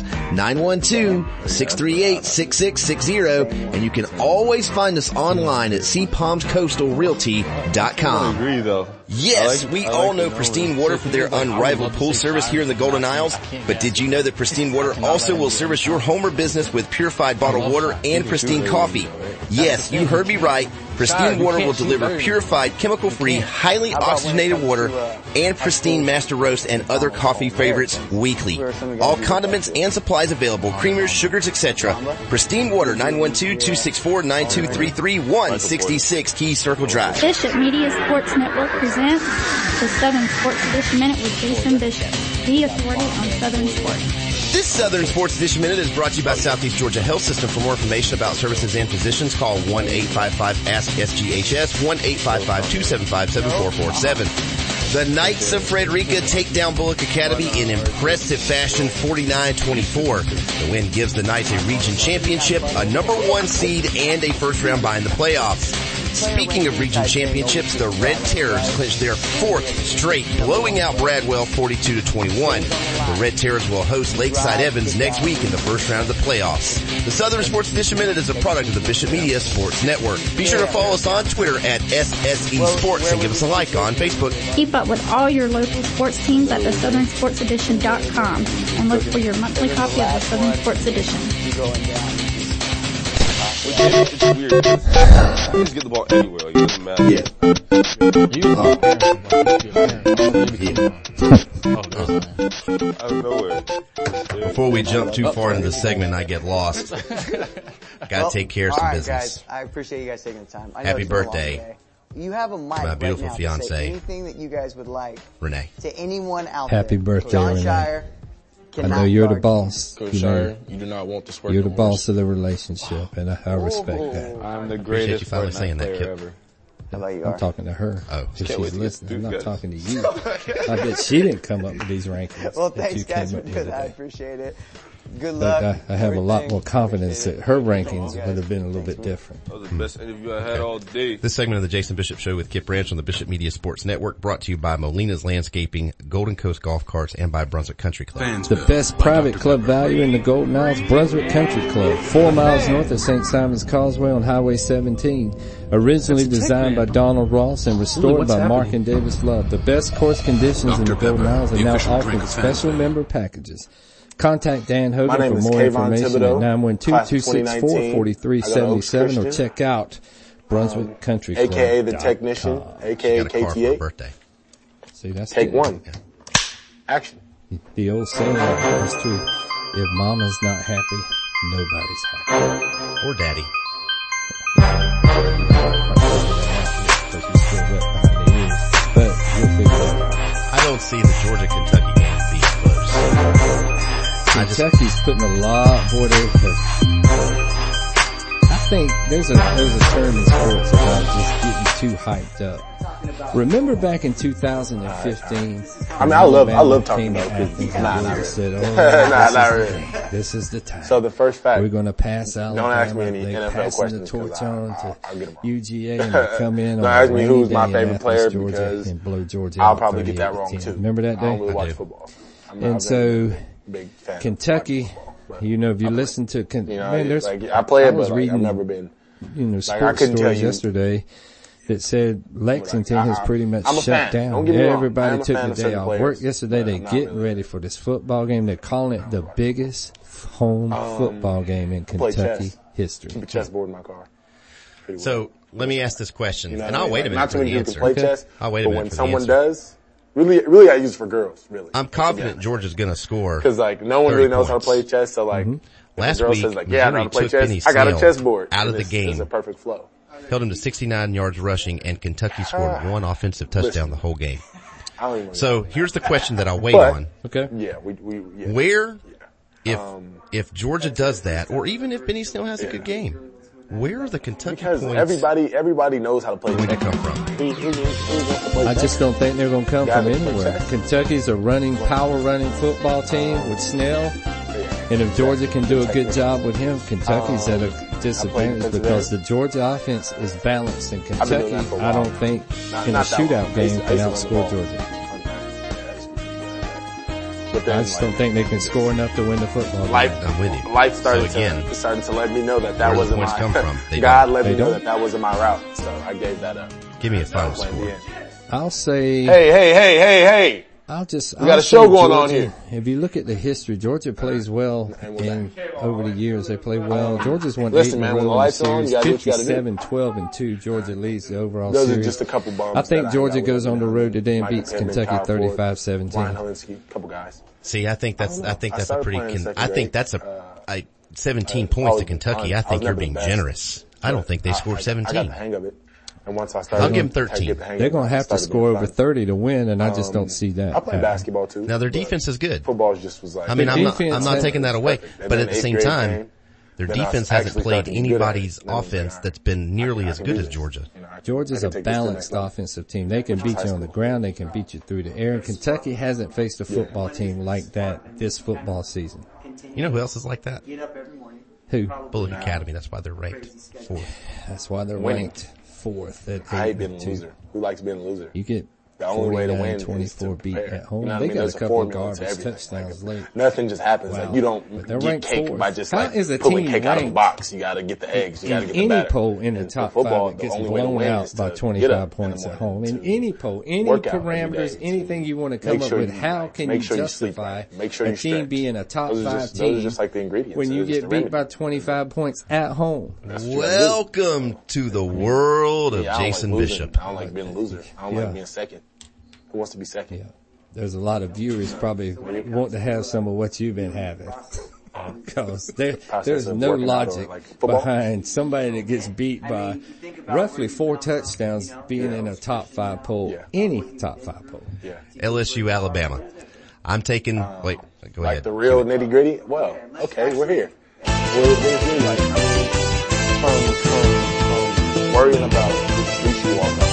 912-638-6660, and you can always find us online at seapalmscoastalrealty.com. I agree though. Yes, we all know Pristine Water for their unrivaled pool service here in the Golden Isles, but did you know that Pristine Water also will service your home or business with purified bottled water and pristine coffee? Yes, you heard me right. Pristine Water will deliver purified, chemical-free, highly oxygenated water and pristine Master Roast and other coffee favorites weekly. All condiments and supplies available, creamers, sugars, etc. Pristine Water, 912-264-9233, 166 Key Circle Drive. Bishop Media Sports Network presents the Southern Sports Edition Minute with Jason Bishop, the authority on Southern sports. This Southern Sports Edition Minute is brought to you by Southeast Georgia Health System. For more information about services and physicians, call 1-855-ASK-SGHS, 1-855-275-7447. The Knights of Frederica take down Bullock Academy in impressive fashion, 49-24. The win gives the Knights a region championship, a #1 seed, and a first-round bye in the playoffs. Speaking of region championships, the Red Terrors clinched their 4th straight, blowing out Bradwell 42-21. The Red Terrors will host Lakeside Evans next week in the first round of the playoffs. The Southern Sports Edition Minute is a product of the Bishop Media Sports Network. Be sure to follow us on Twitter at SSE Sports and give us a like on Facebook. Keep up with all your local sports teams at theSouthernSportsEdition.com and look for your monthly copy of the Southern Sports Edition. It's weird. You can just get the ball anywhere. Like, it doesn't matter. Out of nowhere. Before we jump too far into the segment, I get lost. Gotta take care of some business. Guys, I appreciate you guys taking the time. I know Happy birthday. You have a mic my beautiful right now fiance. To say anything that you guys would like. Renee. To anyone out Happy there. birthday, John Renee. Shire. I know you're the boss. Coach Shire, you do not want to swerve. You're the boss of the relationship, and I respect that. I'm the Appreciate greatest you finally saying that, Kip. ever. How about you? I'm talking to her. Oh, if she's listening. I'm not talking to you. I bet she didn't come up with these rankings. Well, thanks guys for doing that. I appreciate it. Good but luck. I have a lot more confidence that her rankings would have been a little bit different. That was the best interview I had all day. This segment of the Jason Bishop Show with Kip Branch on the Bishop Media Sports Network, brought to you by Molina's Landscaping, Golden Coast Golf Carts, and by Brunswick Country Club. The best private club value in the Golden Isles, Brunswick Country Club, 4 miles north of St. Simon's Causeway on Highway 17. Originally designed by Donald Ross and restored by Mark and Davis Love. The best course conditions in the Golden Isles are now offering special member packages. Contact Dan Hogan for more information at 912-264-4377 or check out Brunswick Country Club. AKA the technician, AKA KTA. Birthday. See, that's Take good. one. Action. The old saying is true. If mama's not happy, nobody's happy. Or daddy. But you'll figure it out. I don't see the Georgia-Kentucky game being close. Kentucky's putting a lot, boy, I think there's a term in sports about just getting too hyped up. Remember back in 2015? I mean, I love talking about it. Not really. This is the time. So the first fact. We're going to pass Alabama. Don't ask me any they NFL questions. The torch on to UGA and they come in don't on ask me who's my favorite player Georgia, because and blow Georgia I'll probably get that wrong too. Remember that day? I don't really watch football. And so, big fan Kentucky, you know, if you listen to, man, there's, like, I play it, was but reading, I've never been, sports stories yesterday that said Lexington has pretty much shut down. Everybody took the day off work yesterday. They're getting ready for this football game. They're calling it the biggest home football game in Kentucky history. Keep a chessboard in my car. So let me ask this question, and I'll wait a minute not for too the many answer. people can play chess, I'll wait a minute when for someone the answer. does, really I use it for girls, really. I'm confident Georgia's gonna score. Cause like no one really knows how to play chess, so like, last girl week, says like, yeah, I know how to play took chess. Penny I got a Snell chessboard. out of the game. It's a perfect flow. Held him to 69 yards rushing, and Kentucky scored one offensive touchdown the whole game. So here's the question that I'll wait on. Okay. Yeah, Where, if Georgia does that, or even if Benny Snell has a good game, where are the Kentucky because points? everybody knows how to play. Going to come from? I just don't think they're going to come from anywhere. Kentucky's a power running football team with Snell. And if Georgia can do a good job with him, Kentucky's at a disadvantage because the Georgia offense is balanced, and Kentucky, I don't think, in a shootout game can outscore Georgia. I just don't think they can score enough to win the football game. I'm with you. Life started to let me know that wasn't my come from? God let me know that wasn't my route, so I gave that up. Give me a final score. I'll say. Hey. We got a show going on here. If you look at the history, Georgia plays well over the years. They play well. Georgia's won 8 in a row in the series. 57-12-2. Georgia leads the overall series. Those are just a couple bumps. I think Georgia goes on the road today and beats Kentucky 35-17. Couple guys. See, I think that's a 17 points to Kentucky. I think you're being generous. I don't think they score 17. I got the hang of it. And once I started, I'll give them 13. They're going to have to score over 30 to win, and I just don't see that. I play basketball too. Now their defense is good. Football just was like. I mean, I'm not taking that away, but at the same time, their defense hasn't played anybody's offense that's been nearly as good as Georgia. Georgia's a balanced offensive team. They can beat you on the ground. They can beat you through the air. And Kentucky hasn't faced a football team like that this football season. You know who else is like that? Who? Bullock Academy. That's why they're ranked 4th. That's why they're ranked 4th. I hate being a loser. Who likes being a loser? You get The only way to win is to beat at home. You know they got There's a couple of garbage touchdowns late. Nothing just happens. Wow. Like you don't get cake by just pulling cake out of the box. You got to get the eggs. You got to get the batter. Any poll in the top 5 gets blown out by 25 points at home. In any poll, any parameters, anything you want to come up with, how can you justify a team being a top 5 team? Those are just like the ingredients. When you get beat by 25 points at home. Welcome to the world of Jason Bishop. I don't like being a loser. I don't like being second. Who wants to be second? Yeah. There's a lot of viewers probably want to have some of what you've been having. Because there's no logic behind somebody that gets beat by roughly 4 touchdowns being in a top 5 poll. Yeah. Any top 5 poll. Yeah. LSU, Alabama. I'm taking, go like ahead. The real nitty gritty? Well, okay, we're here. Like, from worrying about the streets you walk up.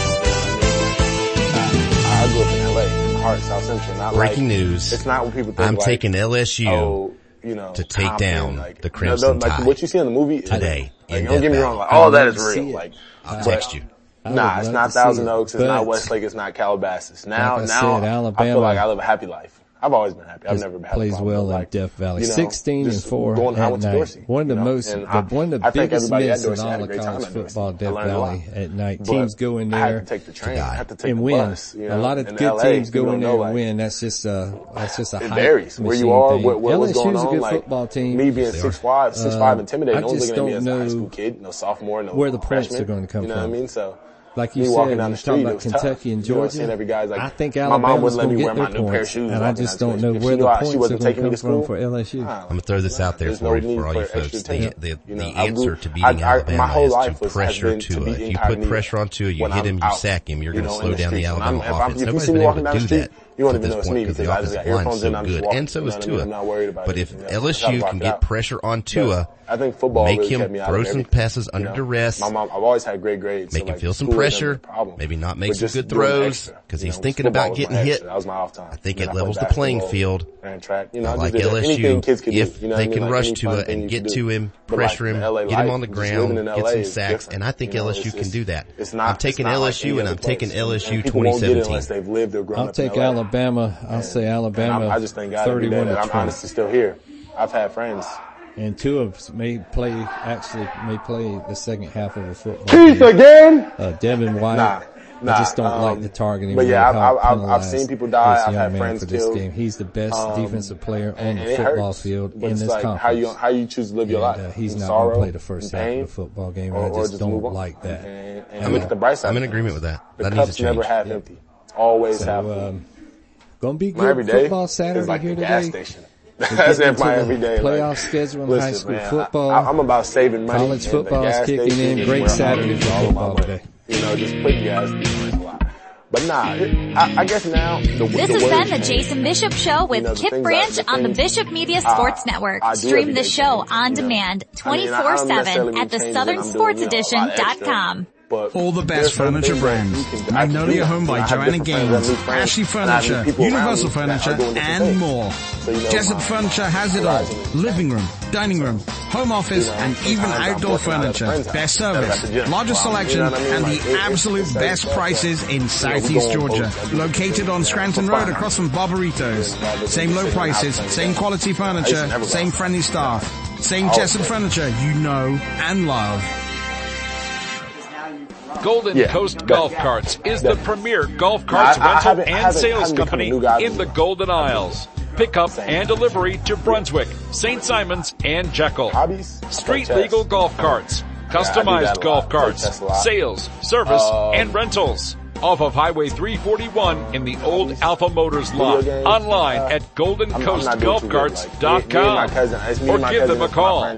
I grew up in LA, in the heart of South Central. Not breaking news. It's not what people think. I'm taking LSU to take down the Crimson Tide. Like what you see in the movie today. Like, don't get me wrong. Like, all that is real. Like, I'll text you. Nah, it's not Thousand Oaks. It's not Westlake. It's not Calabasas. Now, I feel like I live a happy life. I've always been happy. I've never been happy. Plays well in Death Valley. 16-4 at night. One of the biggest myths in all of college football, Death Valley at night. Teams go in there I have to take the train. I have to take and the win. bus. A lot of good teams go in there and win. That's just a it varies where you are, what's going on. LSU's a good football team. Me being 6'5", intimidating. No one's looking at me as a high school kid, no sophomore, no where the points are going to come from. You know what I mean? So. Like you said, you're talking about Kentucky and Georgia. I think Alabama's going to get their points, and I just don't know where the points are going to come from for LSU. I'm going to throw this out there for all you folks. The answer to beating Alabama is to pressure Tua. If you put pressure on Tua, you hit him, you sack him, you're going to slow down the Alabama offense. Nobody's been able to do that to this point because the offensive line's so good, and so is Tua. But if LSU can get pressure on Tua, make him throw some passes under duress, I've always had great grades. Make him feel some pressure, maybe not make some good throws, because he's thinking about getting hit. I think it levels the playing field. Like LSU, if they can rush Tua and get to him, pressure him, get him on the ground, get some sacks, and I think LSU can do that. I'm taking LSU, and I'm taking LSU 2017. I'll take Alabama. I'll say Alabama. I just thank God every day that I'm honestly still here. I've had friends. And Tua may play the second half of a football game. Again? Devin White. I just don't like the targeting. But yeah, I've seen people die. I've had friends killed. Game. He's the best defensive player on the football field in this conference. How you choose to live your life? He's not going to play the first half of the football game. I just don't like that. I'm in agreement with that. The cups never half empty. Always half full. Gonna be good football Saturday here today. That's my everyday playoff schedule in high school football. I'm about saving money. College football is kicking in. Great Saturday for football today. Just put gas a lot. But I guess now this has been the Jason Bishop Show with Kip Branch on the Bishop Media Sports Network. Stream the show on demand 24/7 at thesouthernsportsedition.com. All the best furniture brands. Magnolia Home by Joanna Gaines, Ashley Furniture, Universal Furniture, and more. Jessup Furniture has it all. Living room, dining room, home office, and even outdoor furniture. Best service, largest selection, and the absolute best prices in Southeast Georgia. Located on Scranton Road across from Barbaritos. Same low prices, same quality furniture, same friendly staff. Same Jessup Furniture you know and love. Golden Coast Golf Carts is the premier golf carts rental and sales company in the Golden Isles. Pickup and delivery to Brunswick, St. Simons, and Jekyll. Street legal golf carts, customized golf carts, sales, service, and rentals. Off of Highway 341 in the old Alpha Motors lot. Online at GoldenCoastGolfCarts.com. Or give them a call.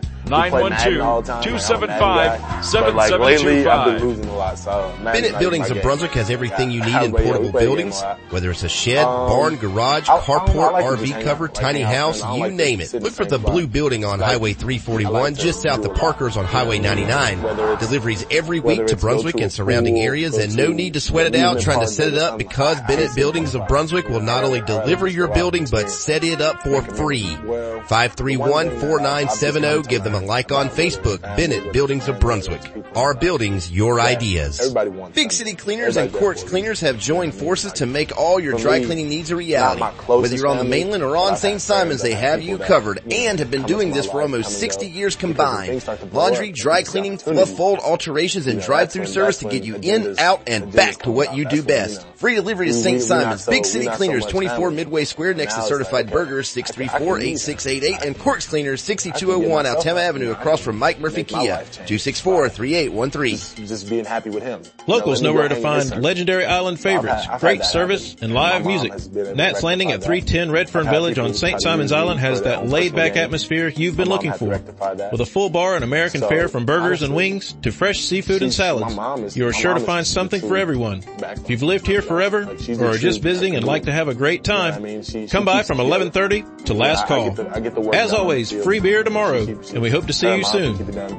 912-275-7725. Bennett Buildings of Brunswick has everything you need in portable buildings. Whether it's a shed, barn, garage, carport, RV cover, tiny house, you name it. Look for the blue building on Highway 341 just south of Parker's on Highway 99. Deliveries every week to Brunswick and surrounding areas, and no need to sweat it out trying to set it up, because Bennett Buildings of Brunswick will not only deliver your building but set it up for free. 531-4970. Give them a like on Facebook, Bennett Buildings of Brunswick. Our buildings, your ideas. Big City Cleaners and Quartz Cleaners have joined forces to make all your dry cleaning needs a reality. Whether you're on the mainland or on St. Simons, they have you covered and have been doing this for almost 60 years combined. Laundry, dry cleaning, fluff fold, alterations, and drive-through service to get you in, out, and back to what you do best. Free delivery to St. Simons. Big City Cleaners, 24 Midway Square next to Certified Burgers, 634-8688, and Quartz Cleaners, 6201 Altama Avenue across from Mike Murphy Kia, 264-3813. Just being happy with him. Locals know where to find legendary island favorites, great service, and live music. Nat's Landing at 310 Redfern Village on St. Simons Island has that laid-back atmosphere you've been looking for. With a full bar and American fare from burgers and wings to fresh seafood and salads, you're sure to find something for everyone. If you've lived here forever or are just visiting and like to have a great time, come by from 11:30 to last call. As always, free beer tomorrow, and we hope to see you soon.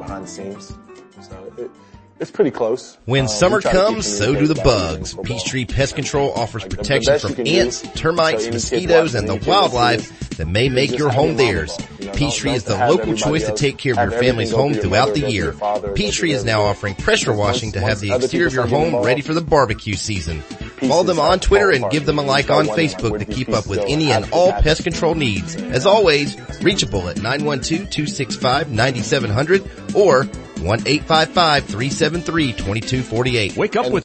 It's pretty close. When summer comes, so do the bugs. Peachtree Pest Control offers protection from ants, termites, mosquitoes, and the wildlife that may make your home theirs. Peachtree is the local choice to take care of your family's home throughout the year. Peachtree is now offering pressure washing to have the exterior of your home ready for the barbecue season. Follow them on Twitter and give them a like on Facebook to keep up with any and all pest control needs. As always, reachable at 912-265-9700 or 1-855-373-2248. Wake up with